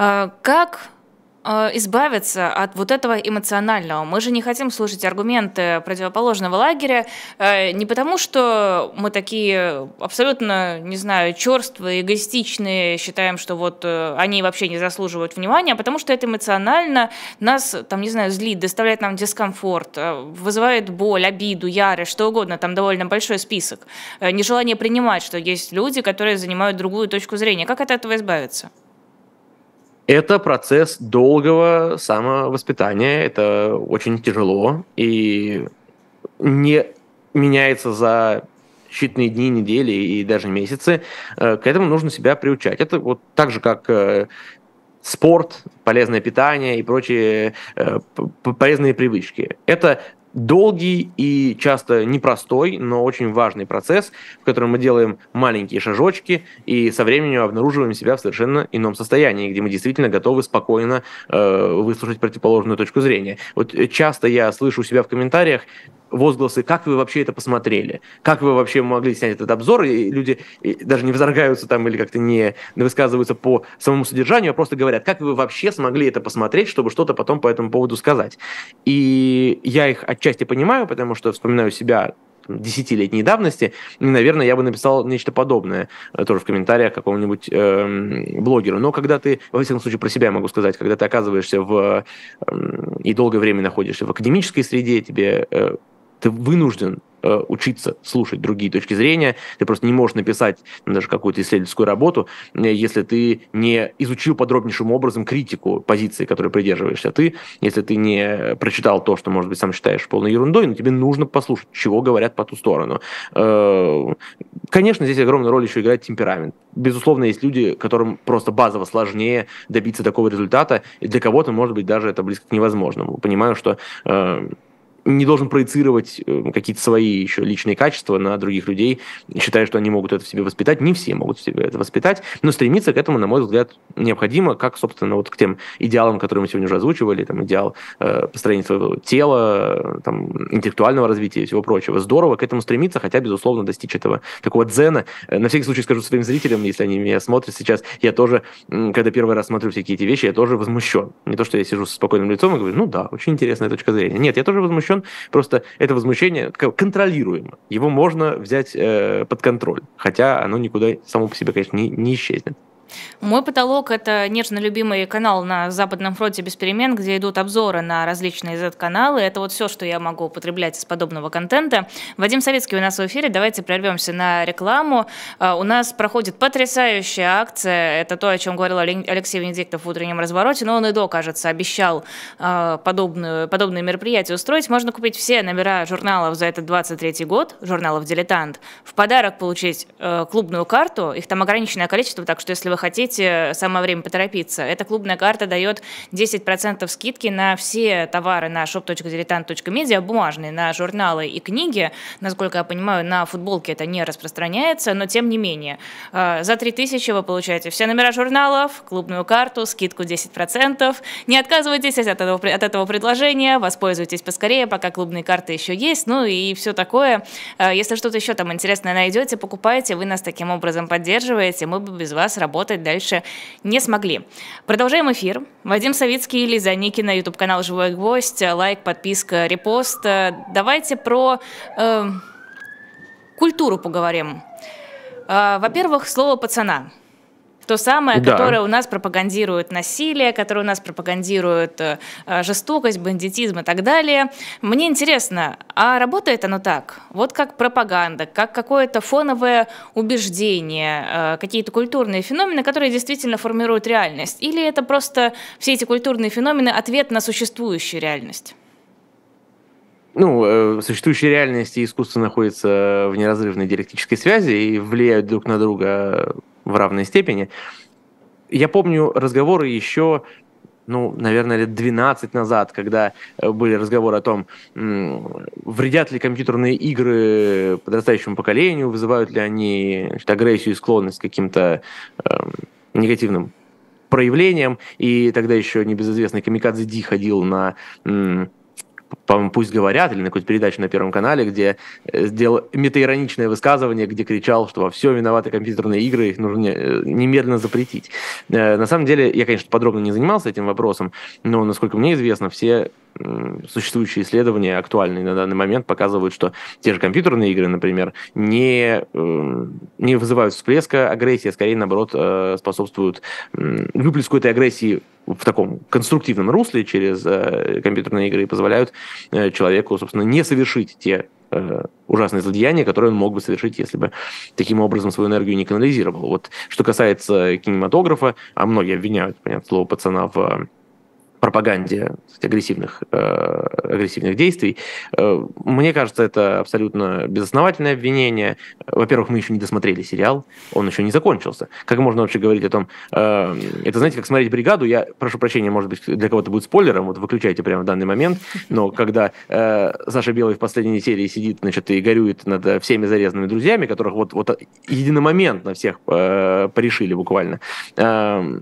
Как избавиться от вот этого эмоционального? Мы же не хотим слушать аргументы противоположного лагеря не потому, что мы такие абсолютно, не знаю, черствые, эгоистичные, считаем, что вот они вообще не заслуживают внимания, а потому что это эмоционально нас, там, не знаю, злит, доставляет нам дискомфорт, вызывает боль, обиду, ярость, что угодно, там довольно большой список. Нежелание принимать, что есть люди, которые занимают другую точку зрения. Как от этого избавиться? Это процесс долгого самовоспитания, это очень тяжело и не меняется за считанные дни, недели и даже месяцы. К этому нужно себя приучать. Это вот так же, как спорт, полезное питание и прочие полезные привычки. Это долгий и часто непростой, но очень важный процесс, в котором мы делаем маленькие шажочки и со временем обнаруживаем себя в совершенно ином состоянии, где мы действительно готовы спокойно выслушать противоположную точку зрения. Вот часто я слышу у себя в комментариях: возгласы: как вы вообще это посмотрели? Как вы вообще могли снять этот обзор? И люди даже не возражаются там или как-то не высказываются по самому содержанию, а просто говорят: как вы вообще смогли это посмотреть, чтобы что-то потом по этому поводу сказать? И я их отчасти понимаю, потому что вспоминаю себя десятилетней давности, и, наверное, я бы написал нечто подобное тоже в комментариях какому-нибудь блогеру. Но когда ты, во всяком случае, про себя могу сказать, когда ты оказываешься и долгое время находишься в академической среде, ты вынужден учиться слушать другие точки зрения. Ты просто не можешь написать даже какую-то исследовательскую работу, если ты не изучил подробнейшим образом критику позиции, которой придерживаешься ты, если ты не прочитал то, что, может быть, сам считаешь полной ерундой, но тебе нужно послушать, чего говорят по ту сторону. Конечно, здесь огромную роль еще играет темперамент. Безусловно, есть люди, которым просто базово сложнее добиться такого результата, и для кого-то, может быть, даже это близко к невозможному. Понимаю, что не должен проецировать какие-то свои еще личные качества на других людей, считая, что они могут это в себе воспитать. Не все могут в себе это воспитать, но стремиться к этому, на мой взгляд, необходимо, как, собственно, вот к тем идеалам, которые мы сегодня уже озвучивали, там, идеал построения своего тела, там, интеллектуального развития и всего прочего. Здорово к этому стремиться, хотя, безусловно, достичь этого такого дзена. На всякий случай скажу своим зрителям, если они меня смотрят сейчас, я тоже, когда первый раз смотрю всякие эти вещи, я тоже возмущен. Не то, что я сижу со спокойным лицом и говорю: ну да, очень интересная точка зрения. Нет, я тоже возмущен. Просто это возмущение контролируемо. Его можно взять под контроль. Хотя оно никуда само по себе, конечно, не исчезнет. Мой потолок — это нежно любимый канал на Западном фронте без перемен, где идут обзоры на различные Z-каналы. Это вот все, что я могу употреблять из подобного контента. Вадим Савицкий у нас в эфире. Давайте прервемся на рекламу. У нас проходит потрясающая акция. Это то, о чем говорил Алексей Венедиктов в утреннем развороте. Но он и кажется, обещал подобные мероприятия устроить. Можно купить все номера журналов за этот 23 год, журналов «Дилетант». В подарок получить клубную карту. Их там ограниченное количество, так что если вы хотите, самое время поторопиться. Эта клубная карта дает 10% скидки на все товары на shop.diletant.media, бумажные, на журналы и книги. Насколько я понимаю, на футболке это не распространяется, но тем не менее. За 3000 вы получаете все номера журналов, клубную карту, скидку 10%. Не отказывайтесь от этого предложения, воспользуйтесь поскорее, пока клубные карты еще есть, ну и все такое. Если что-то еще там интересное найдете, покупайте, вы нас таким образом поддерживаете, мы бы без вас работать дальше не смогли. Продолжаем эфир. Вадим Савицкий, Лиза Никина, YouTube-канал «Живой гвоздь», лайк, подписка, репост. Давайте про культуру поговорим. Во-первых, слово «пацана». То самое, которое у нас пропагандирует насилие, которое у нас пропагандирует жестокость, бандитизм и так далее. Мне интересно, а работает оно так? Вот как пропаганда, как какое-то фоновое убеждение, какие-то культурные феномены, которые действительно формируют реальность? Или это просто все эти культурные феномены ответ на существующую реальность? Существующая реальность и искусство находятся в неразрывной диалектической связи и влияют друг на друга в равной степени. Я помню разговоры еще, наверное, лет 12 назад, когда были разговоры о том, вредят ли компьютерные игры подрастающему поколению, вызывают ли они агрессию и склонность к каким-то негативным проявлениям. И тогда еще небезызвестный Камикадзе Ди ходил на... по-моему, «Пусть говорят», или на какой-то передаче на Первом канале, где сделал метаироничное высказывание, где кричал, что во всем виноваты компьютерные игры, их нужно немедленно запретить. На самом деле, я, конечно, подробно не занимался этим вопросом, но, насколько мне известно, все существующие исследования, актуальные на данный момент, показывают, что те же компьютерные игры, например, не вызывают всплеска агрессии, а скорее, наоборот, способствуют выплеску этой агрессии в таком конструктивном русле через компьютерные игры и позволяют человеку, собственно, не совершить те ужасные злодеяния, которые он мог бы совершить, если бы таким образом свою энергию не канализировал. Вот что касается кинематографа, а многие обвиняют, понятно, слово «пацана» в пропаганде агрессивных действий. Мне кажется, это абсолютно безосновательное обвинение. Во-первых, мы еще не досмотрели сериал, он еще не закончился. Как можно вообще говорить о том... Это, знаете, как смотреть «Бригаду». Я прошу прощения, может быть, для кого-то будет спойлером, вот выключайте прямо в данный момент, но когда Саша Белый в последней серии сидит, и горюет над всеми зарезанными друзьями, которых вот единомоментно всех порешили буквально,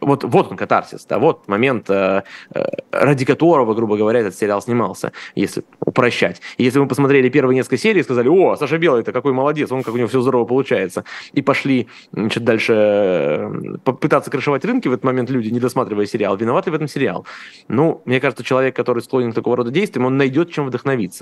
вот он катарсис, да, вот момент, ради которого, грубо говоря, этот сериал снимался, если упрощать. И если мы посмотрели первые несколько серий и сказали: о, Саша Белый-то какой молодец, он как у него все здорово получается, и пошли, значит, дальше попытаться крышевать рынки, в этот момент люди, не досматривая сериал, виноваты в этом сериал. Ну, мне кажется, человек, который склонен к такого рода действиям, он найдет чем вдохновиться,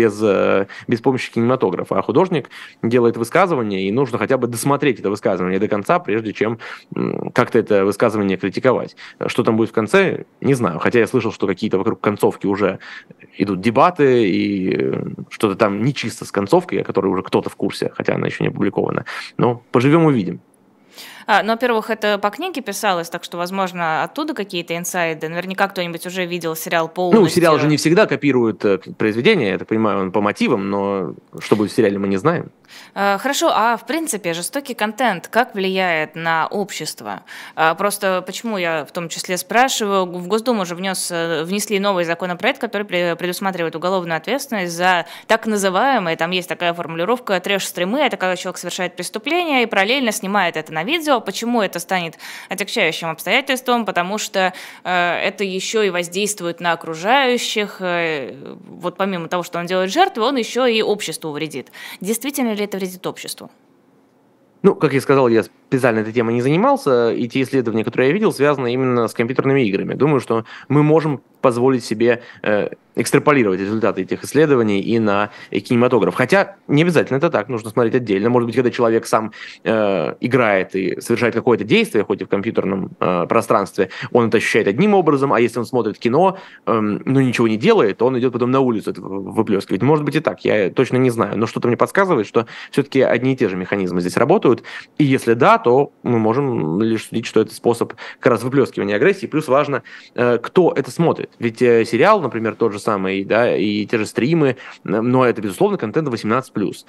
без помощи кинематографа. А художник делает высказывание, и нужно хотя бы досмотреть это высказывание до конца, прежде чем как-то это высказывание критиковать. Что там будет в конце, не знаю. Хотя я слышал, что какие-то вокруг концовки уже идут дебаты, и что-то там нечисто с концовкой, о которой уже кто-то в курсе, хотя она еще не опубликована. Но поживем увидим. Ну, во-первых, это по книге писалось, так что, возможно, оттуда какие-то инсайды. Наверняка кто-нибудь уже видел сериал полностью. Ну, сериал же не всегда копирует произведение, я так понимаю, он по мотивам, но что будет в сериале, мы не знаем. Хорошо, а в принципе жестокий контент как влияет на общество? Просто почему я в том числе спрашиваю, в Госдуму уже внесли новый законопроект, который предусматривает уголовную ответственность за так называемые, там есть такая формулировка, трэш-стримы, это когда человек совершает преступление и параллельно снимает это на видео. Почему это станет отягчающим обстоятельством? Потому что это еще и воздействует на окружающих. Вот помимо того, что он делает жертвы, он еще и обществу вредит. Действительно ли это вредит обществу? Ну, как я сказал, я специально этой темой не занимался, и те исследования, которые я видел, связаны именно с компьютерными играми. Думаю, что мы можем позволить себе экстраполировать результаты этих исследований и на кинематограф. Хотя не обязательно это так, нужно смотреть отдельно. Может быть, когда человек сам играет и совершает какое-то действие, хоть и в компьютерном пространстве, он это ощущает одним образом, а если он смотрит кино, но ничего не делает, то он идет потом на улицу это выплескивать. Может быть и так, я точно не знаю, но что-то мне подсказывает, что все-таки одни и те же механизмы здесь работают, и если да, то мы можем лишь судить, что это способ как раз выплескивания агрессии, плюс важно, кто это смотрит. Ведь сериал, например, тот же самый, да, и те же стримы, но это, безусловно, контент 18+.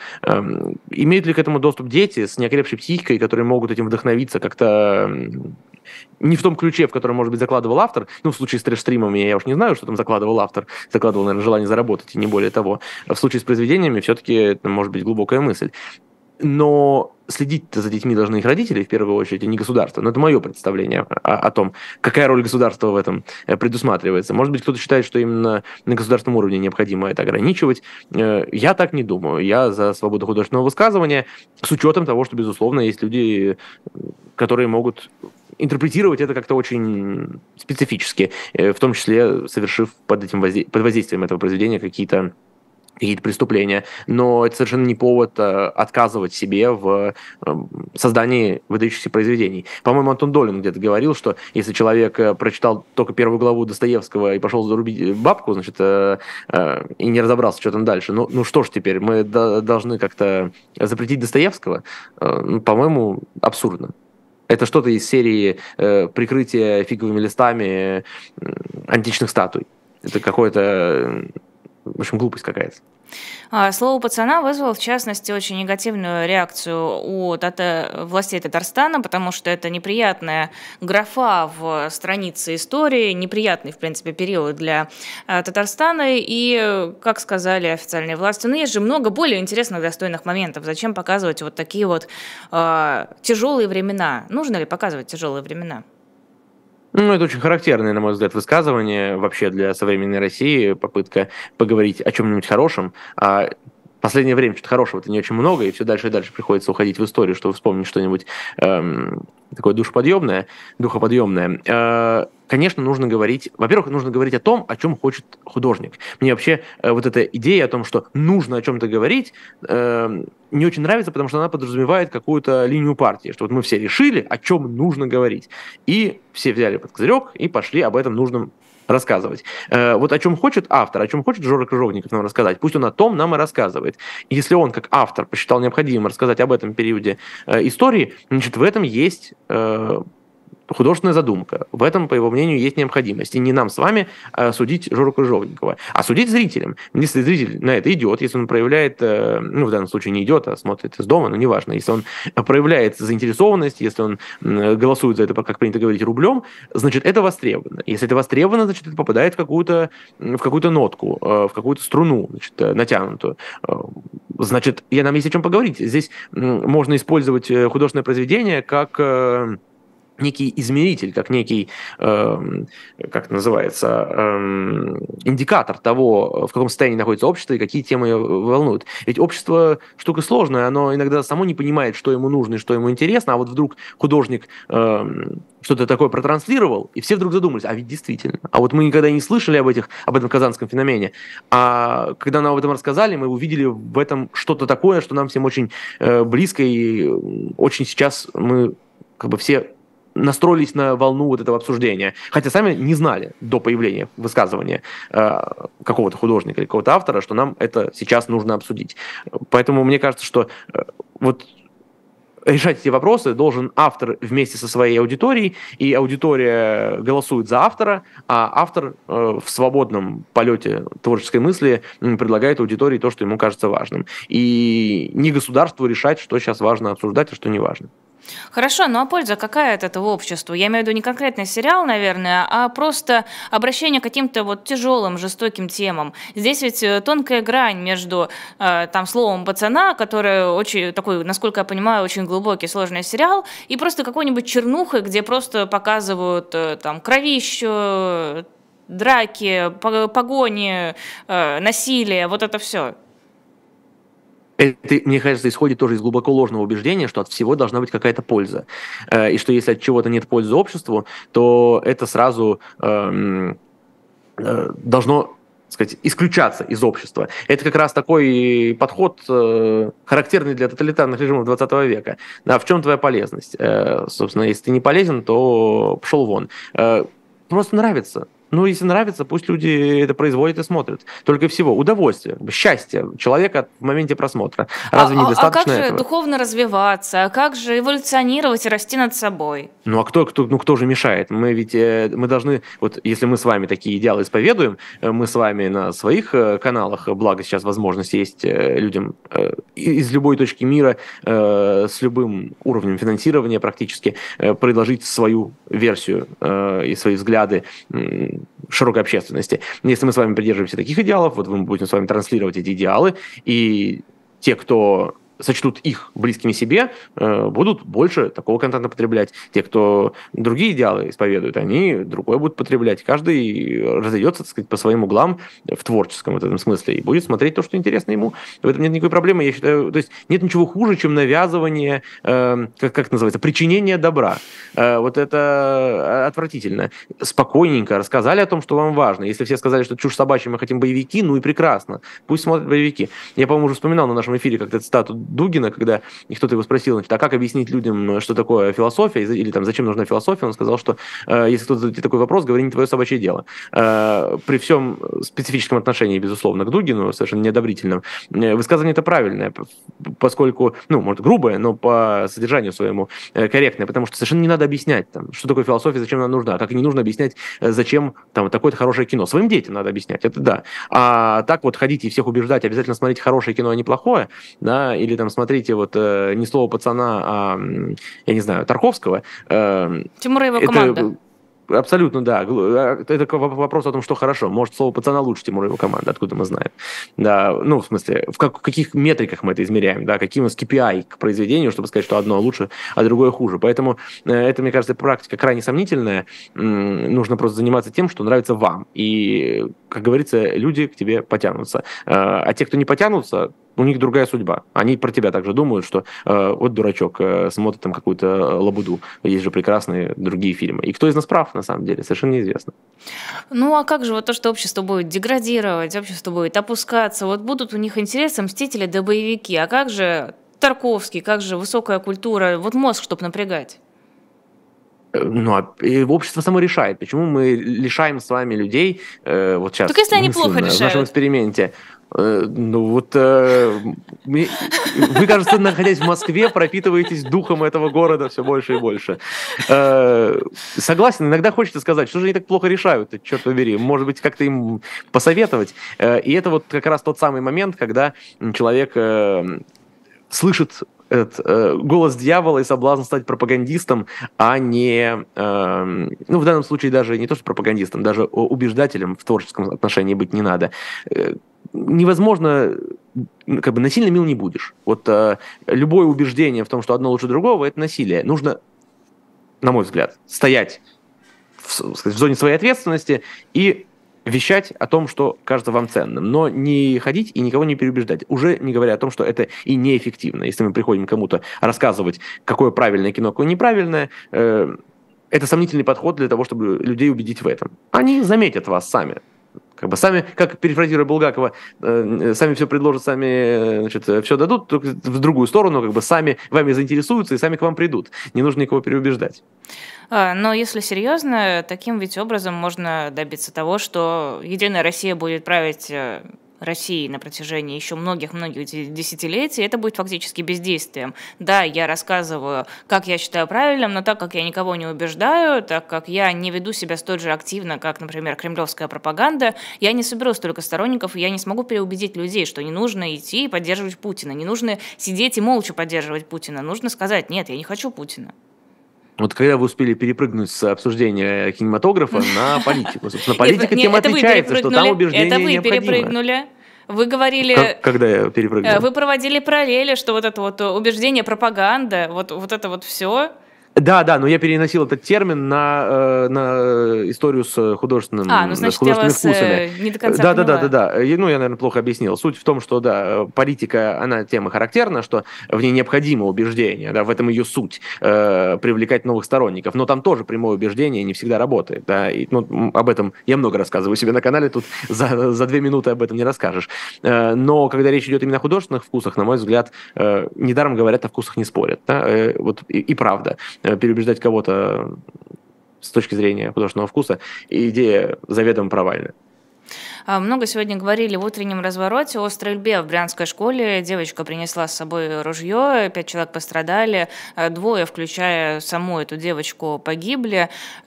Имеют ли к этому доступ дети с неокрепшей психикой, которые могут этим вдохновиться как-то не в том ключе, в котором, может быть, закладывал автор? Ну, в случае с трэш-стримами я уж не знаю, что там закладывал автор. Закладывал, наверное, желание заработать, и не более того. В случае с произведениями все-таки это может быть глубокая мысль. Но следить-то за детьми должны их родители, в первую очередь, а не государство. Но это мое представление о том, какая роль государства в этом предусматривается. Может быть, кто-то считает, что именно на государственном уровне необходимо это ограничивать. Я так не думаю. Я за свободу художественного высказывания, с учетом того, что, безусловно, есть люди, которые могут интерпретировать это как-то очень специфически, в том числе совершив под воздействием этого произведения какие-то преступления, но это совершенно не повод отказывать себе в создании выдающихся произведений. По-моему, Антон Долин где-то говорил, что если человек прочитал только первую главу Достоевского и пошел зарубить бабку, значит, и не разобрался, что там дальше, ну что ж теперь, мы должны как-то запретить Достоевского? По-моему, абсурдно. Это что-то из серии прикрытия фиговыми листами античных статуй. Это какое-то... В общем, глупость какая-то. Слово «пацана» вызвало, в частности, очень негативную реакцию у властей Татарстана, потому что это неприятная графа в странице истории, неприятный, в принципе, период для Татарстана. И, как сказали официальные власти, есть же много более интересных, достойных моментов. Зачем показывать вот такие вот тяжелые времена? Нужно ли показывать тяжелые времена? Ну, это очень характерное, на мой взгляд, высказывание вообще для современной России, попытка поговорить о чем-нибудь хорошем. А в последнее время что-то хорошего-то не очень много, и все дальше и дальше приходится уходить в историю, чтобы вспомнить что-нибудь такое духоподъемное. Конечно, нужно говорить... Во-первых, нужно говорить о том, о чем хочет художник. Мне вообще вот эта идея о том, что нужно о чем-то говорить, не очень нравится, потому что она подразумевает какую-то линию партии, что вот мы все решили, о чем нужно говорить. И все взяли под козырек и пошли об этом нужном рассказывать. Вот о чем хочет автор, о чем хочет Жора Крыжовников нам рассказать, пусть он о том нам и рассказывает. И если он, как автор, посчитал необходимым рассказать об этом периоде истории, значит, в этом есть художественная задумка. В этом, по его мнению, есть необходимость. И не нам с вами судить Жору Крыжовникова, а судить зрителям. Если зритель на это идет, если он проявляет, в данном случае не идет, а смотрит из дома, но неважно, если он проявляет заинтересованность, если он голосует за это, как принято говорить, рублем, значит, это востребовано. Если это востребовано, значит, это попадает в какую-то нотку, в какую-то струну, значит, натянутую. Значит, нам есть о чем поговорить. Здесь можно использовать художественное произведение как некий измеритель, как некий, как это называется, индикатор того, в каком состоянии находится общество и какие темы ее волнуют. Ведь общество штука сложная, оно иногда само не понимает, что ему нужно и что ему интересно, а вот вдруг художник что-то такое протранслировал, и все вдруг задумались, а ведь действительно. А вот мы никогда не слышали об этом казанском феномене, а когда нам об этом рассказали, мы увидели в этом что-то такое, что нам всем очень близко, и очень сейчас мы как бы все настроились на волну вот этого обсуждения, хотя сами не знали до появления высказывания какого-то художника или какого-то автора, что нам это сейчас нужно обсудить. Поэтому мне кажется, что вот решать эти вопросы должен автор вместе со своей аудиторией, и аудитория голосует за автора, а автор в свободном полете творческой мысли предлагает аудитории то, что ему кажется важным. И не государству решать, что сейчас важно обсуждать, а что не важно. Хорошо, ну а польза какая от этого обществу? Я имею в виду не конкретный сериал, наверное, а просто обращение к каким-то вот тяжелым, жестоким темам. Здесь ведь тонкая грань между там словом пацана, который очень такой, насколько я понимаю, очень глубокий, сложный сериал, и просто какой-нибудь чернухой, где просто показывают там кровищу, драки, погони, насилие, вот это все. Это, мне кажется, исходит тоже из глубоко ложного убеждения, что от всего должна быть какая-то польза. И что если от чего-то нет пользы обществу, то это сразу должно, так сказать, исключаться из общества. Это как раз такой подход, характерный для тоталитарных режимов 20 века. Да, в чем твоя полезность? Собственно, если ты не полезен, то пошел вон. Просто нравится. Ну, если нравится, пусть люди это производят и смотрят. Только всего. Удовольствие, счастье человека в моменте просмотра. Разве недостаточно как же этого? духовно развиваться? А как же эволюционировать и расти над собой? Ну, а кто же мешает? Мы ведь мы должны, вот если мы с вами такие идеалы исповедуем, мы с вами на своих каналах, благо сейчас возможность есть людям из любой точки мира, с любым уровнем финансирования практически, предложить свою версию и свои взгляды широкой общественности. Если мы с вами придерживаемся таких идеалов, вот мы будем с вами транслировать эти идеалы, и те, кто сочтут их близкими себе, будут больше такого контента потреблять. Те, кто другие идеалы исповедуют, они другое будут потреблять. Каждый разойдется, так сказать, по своим углам в творческом вот этом смысле и будет смотреть то, что интересно ему. В этом нет никакой проблемы. Я считаю, то есть нет ничего хуже, чем навязывание, как это называется, причинение добра. Вот это отвратительно. Спокойненько рассказали о том, что вам важно. Если все сказали, что чушь собачья, мы хотим боевики, ну и прекрасно. Пусть смотрят боевики. Я, по-моему, уже вспоминал на нашем эфире как-то цитату Дугина, когда кто-то его спросил, значит, а как объяснить людям, что такое философия, или там, зачем нужна философия, он сказал, что если кто-то задает тебе такой вопрос, говори, не твое собачье дело. При всем специфическом отношении, безусловно, к Дугину, совершенно неодобрительном, высказывание это правильное, поскольку, ну, может, грубое, но по содержанию своему корректное, потому что совершенно не надо объяснять, там, что такое философия, зачем она нужна, как и не нужно объяснять, зачем там такое-то хорошее кино. Своим детям надо объяснять, это да. А так вот ходить и всех убеждать, обязательно смотрите хорошее кино, а не плохое, да, или там смотрите вот не слово пацана, а, я не знаю, Тарковского. Тимура и его команда. Абсолютно, да. Это вопрос о том, что хорошо. Может, слово пацана лучше Тимура и его команды, откуда мы знаем. Да, ну, в смысле, в каких метриках мы это измеряем, да, каким у нас KPI к произведению, чтобы сказать, что одно лучше, а другое хуже. Поэтому это, мне кажется, практика крайне сомнительная. Нужно просто заниматься тем, что нравится вам. И, как говорится, люди к тебе потянутся. А те, кто не потянутся, у них другая судьба. Они про тебя также думают, что вот дурачок смотрит там какую-то лабуду. Есть же прекрасные другие фильмы. И кто из нас прав, на самом деле, совершенно неизвестно. Ну а как же вот то, что общество будет деградировать, общество будет опускаться, вот будут у них интересы мстители да боевики, а как же Тарковский, как же высокая культура, вот мозг, чтобы напрягать? Ну, и общество само решает. Почему мы лишаем с вами людей, вот сейчас, Так если они плохо решают? в нашем эксперименте, ну вот вы, кажется, находясь в Москве, пропитываетесь духом этого города все больше и больше. Согласен, иногда хочется сказать, что же они так плохо решают, черт побери, может быть, как-то им посоветовать. И это вот как раз тот самый момент, когда человек слышит голос дьявола и соблазн стать пропагандистом, а не, ну, в данном случае даже не то, что пропагандистом, даже убеждателем в творческом отношении быть не надо. Невозможно, как бы насильно мил не будешь. Вот любое убеждение в том, что одно лучше другого, это насилие. Нужно на мой взгляд, стоять в зоне своей ответственности и вещать о том, что кажется вам ценным, но не ходить и никого не переубеждать. Уже не говоря о том, что это и неэффективно. Если мы приходим кому-то рассказывать, какое правильное кино, какое неправильное, это сомнительный подход для того, чтобы людей убедить в этом. Они заметят вас сами. Сами, как перефразируя Булгакова, сами все предложат, сами, значит, все дадут, только в другую сторону, сами вами заинтересуются и сами к вам придут. Не нужно никого переубеждать. Но если серьезно, таким ведь образом можно добиться того, что Единая Россия будет править России на протяжении еще многих-многих десятилетий, это будет фактически бездействием. Да, я рассказываю, как я считаю правильным, но так как я никого не убеждаю, так как я не веду себя столь же активно, как, например, кремлевская пропаганда, я не соберу столько сторонников, и я не смогу переубедить людей, что не нужно идти и поддерживать Путина, не нужно сидеть и молча поддерживать Путина, нужно сказать: нет, я не хочу Путина. Вот когда вы успели перепрыгнуть с обсуждения кинематографа на политику. Собственно, политика тем отличается, что там убеждение необходимо. Это вы перепрыгнули. Вы говорили... Когда я перепрыгнул? Вы проводили параллели, что вот это вот убеждение, пропаганда, вот это вот все... Да, но я переносил этот термин на историю с художественными вкусами. Не до конца поняла. Да. Я, наверное, плохо объяснил. Суть в том, что, да, политика, она тем и характерна, что в ней необходимо убеждение, да, в этом ее суть, привлекать новых сторонников. Но там тоже прямое убеждение не всегда работает. Да, и, об этом я много рассказываю себе на канале, тут за 2 минуты об этом не расскажешь. Но когда речь идет именно о художественных вкусах, на мой взгляд, недаром говорят, о вкусах не спорят. Да, и правда. Переубеждать кого-то с точки зрения художественного вкуса, идея заведомо провальная. Много сегодня говорили в утреннем развороте о стрельбе в брянской школе. Девочка принесла с собой ружье, 5 человек пострадали, 2, включая саму эту девочку, погибли.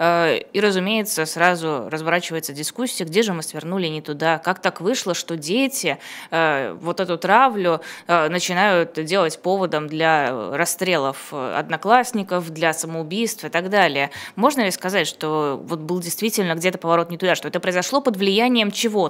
И, разумеется, сразу разворачивается дискуссия, где же мы свернули не туда. Как так вышло, что дети вот эту травлю начинают делать поводом для расстрелов одноклассников, для самоубийств и так далее. Можно ли сказать, что вот был действительно где-то поворот не туда, что это произошло под влиянием чего-то?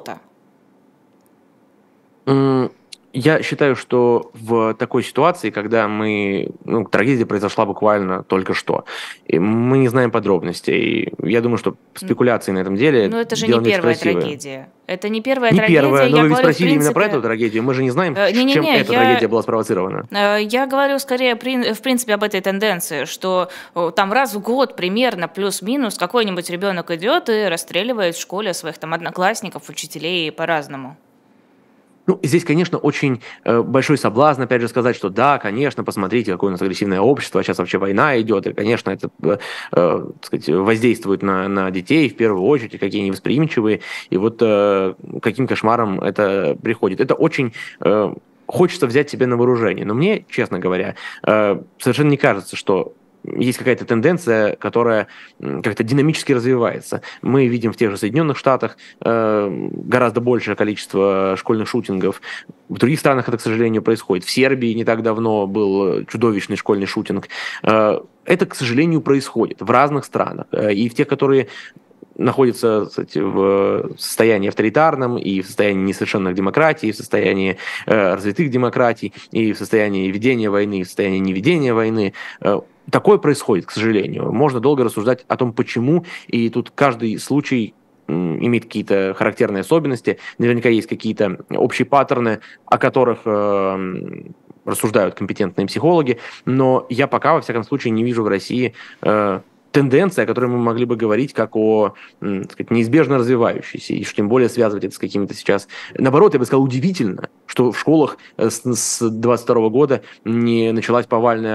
Я считаю, что в такой ситуации, когда трагедия произошла буквально только что, и мы не знаем подробностей, я думаю, что спекуляции на этом деле... Но это же не первая трагедия. Это не первая трагедия. Не первая, но вы спросили именно про эту трагедию. Мы же не знаем, чем эта трагедия была спровоцирована. Я говорю скорее, в принципе, об этой тенденции, что там раз в год примерно плюс-минус какой-нибудь ребенок идет и расстреливает в школе своих там одноклассников, учителей по-разному. Здесь, конечно, очень большой соблазн, опять же, сказать, что да, конечно, посмотрите, какое у нас агрессивное общество, сейчас вообще война идет, и, конечно, это воздействует на детей в первую очередь, и какие они восприимчивые, и вот каким кошмаром это приходит. Это очень... хочется взять себе на вооружение, но мне, честно говоря, совершенно не кажется, что есть какая-то тенденция, которая как-то динамически развивается. Мы видим в тех же Соединенных Штатах гораздо большее количество школьных шутингов. В других странах это, к сожалению, происходит. В Сербии не так давно был чудовищный школьный шутинг. Это, к сожалению, происходит в разных странах. И в тех, которые находятся, кстати, в состоянии авторитарном, и в состоянии несовершенных демократий, и в состоянии развитых демократий, и в состоянии ведения войны, и в состоянии неведения войны. Такое происходит, к сожалению. Можно долго рассуждать о том, почему, и тут каждый случай имеет какие-то характерные особенности. Наверняка есть какие-то общие паттерны, о которых рассуждают компетентные психологи, но я пока, во всяком случае, не вижу в России тенденция, о которой мы могли бы говорить как о, так сказать, неизбежно развивающейся, и тем более связывать это с какими-то сейчас... Наоборот, я бы сказал, удивительно, что в школах с 22 года не начались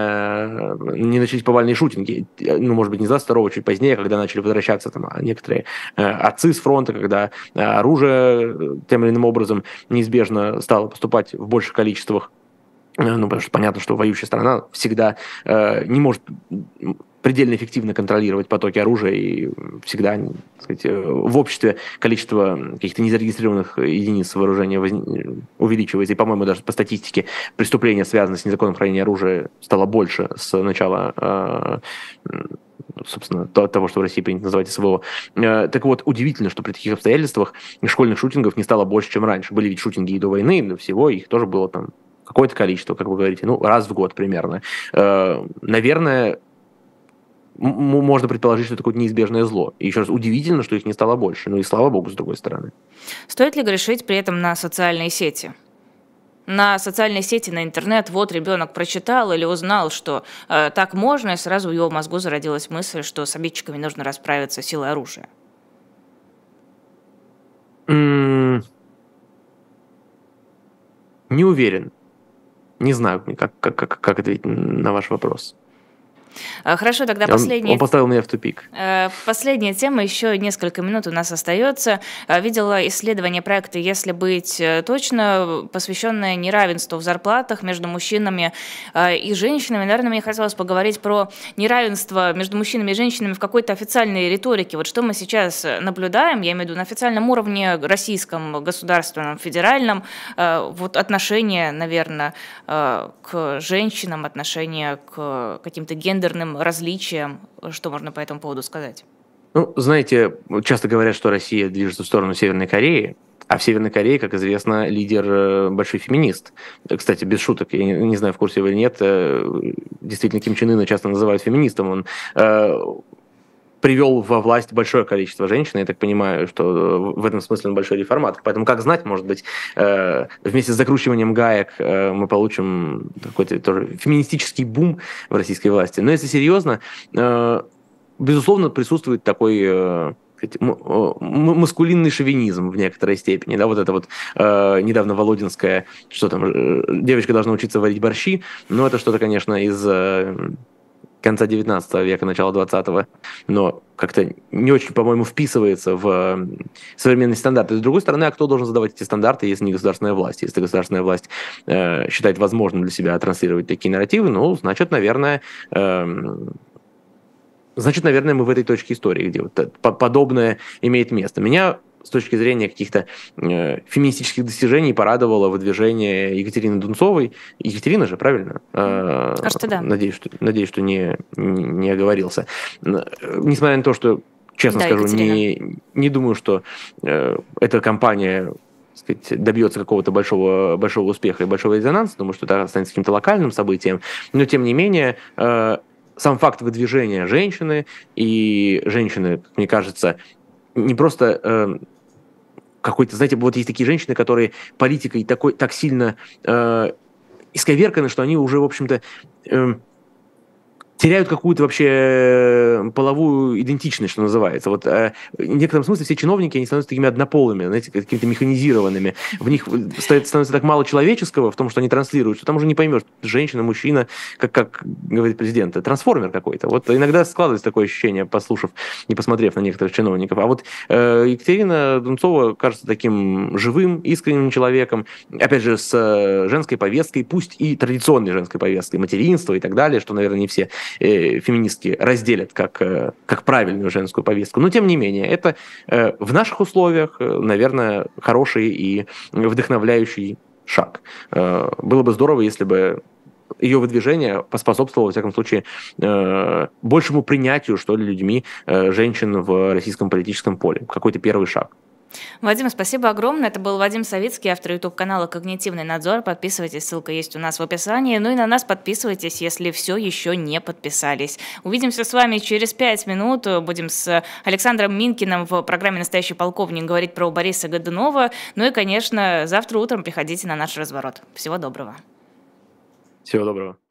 повальные шутинги. Может быть, не с 22-го, чуть позднее, когда начали возвращаться там некоторые отцы с фронта, когда оружие тем или иным образом неизбежно стало поступать в больших количествах. Потому что понятно, что воюющая страна всегда не может предельно эффективно контролировать потоки оружия, и всегда, так сказать, в обществе количество каких-то незарегистрированных единиц вооружения увеличивается. И, по-моему, даже по статистике преступления, связанные с незаконным хранением оружия, стало больше с начала, собственно, того, что в России принято называть СВО. Так вот, удивительно, что при таких обстоятельствах школьных шутингов не стало больше, чем раньше. Были ведь шутинги и до войны, но всего их тоже было там какое-то количество, как вы говорите, раз в год примерно. Наверное, можно предположить, что это какое-то неизбежное зло. И еще раз, удивительно, что их не стало больше. Ну и слава богу, с другой стороны. Стоит ли грешить при этом на социальные сети? На социальные сети, на интернет, вот ребенок прочитал или узнал, что так можно, и сразу в его мозгу зародилась мысль, что с обидчиками нужно расправиться силой оружия. Не уверен. Не знаю, как ответить на ваш вопрос. Хорошо, тогда Он поставил меня в тупик. Последняя тема, еще несколько минут у нас остается. Видела исследование проекта «Если быть точно», посвященное неравенству в зарплатах между мужчинами и женщинами. Наверное, мне хотелось поговорить про неравенство между мужчинами и женщинами в какой-то официальной риторике. Вот что мы сейчас наблюдаем, я имею в виду на официальном уровне, российском, государственном, федеральном, вот отношение, наверное, к женщинам, отношение к каким-то гендерным различиям. Что можно по этому поводу сказать? Ну, знаете, часто говорят, что Россия движется в сторону Северной Кореи, а в Северной Корее, как известно, лидер большой феминист. Кстати, без шуток, я не знаю, в курсе вы или нет, действительно, Ким Чен Ына часто называют феминистом. Он привел во власть большое количество женщин. Я так понимаю, что в этом смысле он большой реформатор. Поэтому, как знать, может быть, вместе с закручиванием гаек мы получим какой-то тоже феминистический бум в российской власти. Но если серьезно, безусловно, присутствует такой маскулинный шовинизм в некоторой степени. Да, вот это вот недавно Володинская, что там, девочка должна учиться варить борщи, но это что-то, конечно, из конца 19 века, начала 20-го, но как-то не очень, по-моему, вписывается в современные стандарты. С другой стороны, а кто должен задавать эти стандарты, если не государственная власть? Если государственная власть считает возможным для себя транслировать такие нарративы, ну, значит, наверное, мы в этой точке истории, где вот подобное имеет место. Меня с точки зрения каких-то феминистических достижений порадовало выдвижение Екатерины Дунцовой. Екатерина же, правильно? Кажется, да. Надеюсь, что не оговорился. Несмотря на то, что, честно скажу, не думаю, что эта кампания, так сказать, добьется какого-то большого успеха и большого резонанса. Думаю, что это останется каким-то локальным событием. Но, тем не менее, сам факт выдвижения женщины, и женщины, как мне кажется, не просто какой-то, знаете, вот есть такие женщины, которые политикой так сильно исковерканы, что они уже, в общем-то, теряют какую-то вообще половую идентичность, что называется. Вот в некотором смысле все чиновники, они становятся такими однополыми, знаете, какими-то механизированными. В них становится так мало человеческого в том, что они транслируют, что там уже не поймешь, женщина, мужчина, как говорит президент, трансформер какой-то. Вот иногда складывается такое ощущение, послушав и посмотрев на некоторых чиновников. А вот Екатерина Дунцова кажется таким живым, искренним человеком, опять же, с женской повесткой, пусть и традиционной женской повесткой, материнства и так далее, что, наверное, не все феминистки разделят как правильную женскую повестку. Но, тем не менее, это в наших условиях, наверное, хороший и вдохновляющий шаг. Было бы здорово, если бы ее выдвижение поспособствовало, во всяком случае, большему принятию, что ли, людьми женщин в российском политическом поле. Какой-то первый шаг. Вадим, спасибо огромное. Это был Вадим Савицкий, автор YouTube-канала «Когнитивный надзор». Подписывайтесь, ссылка есть у нас в описании. Ну и на нас подписывайтесь, если все еще не подписались. Увидимся с вами через 5 минут. Будем с Александром Минкиным в программе «Настоящий полковник» говорить про Бориса Годунова. Ну и, конечно, завтра утром приходите на наш разворот. Всего доброго. Всего доброго.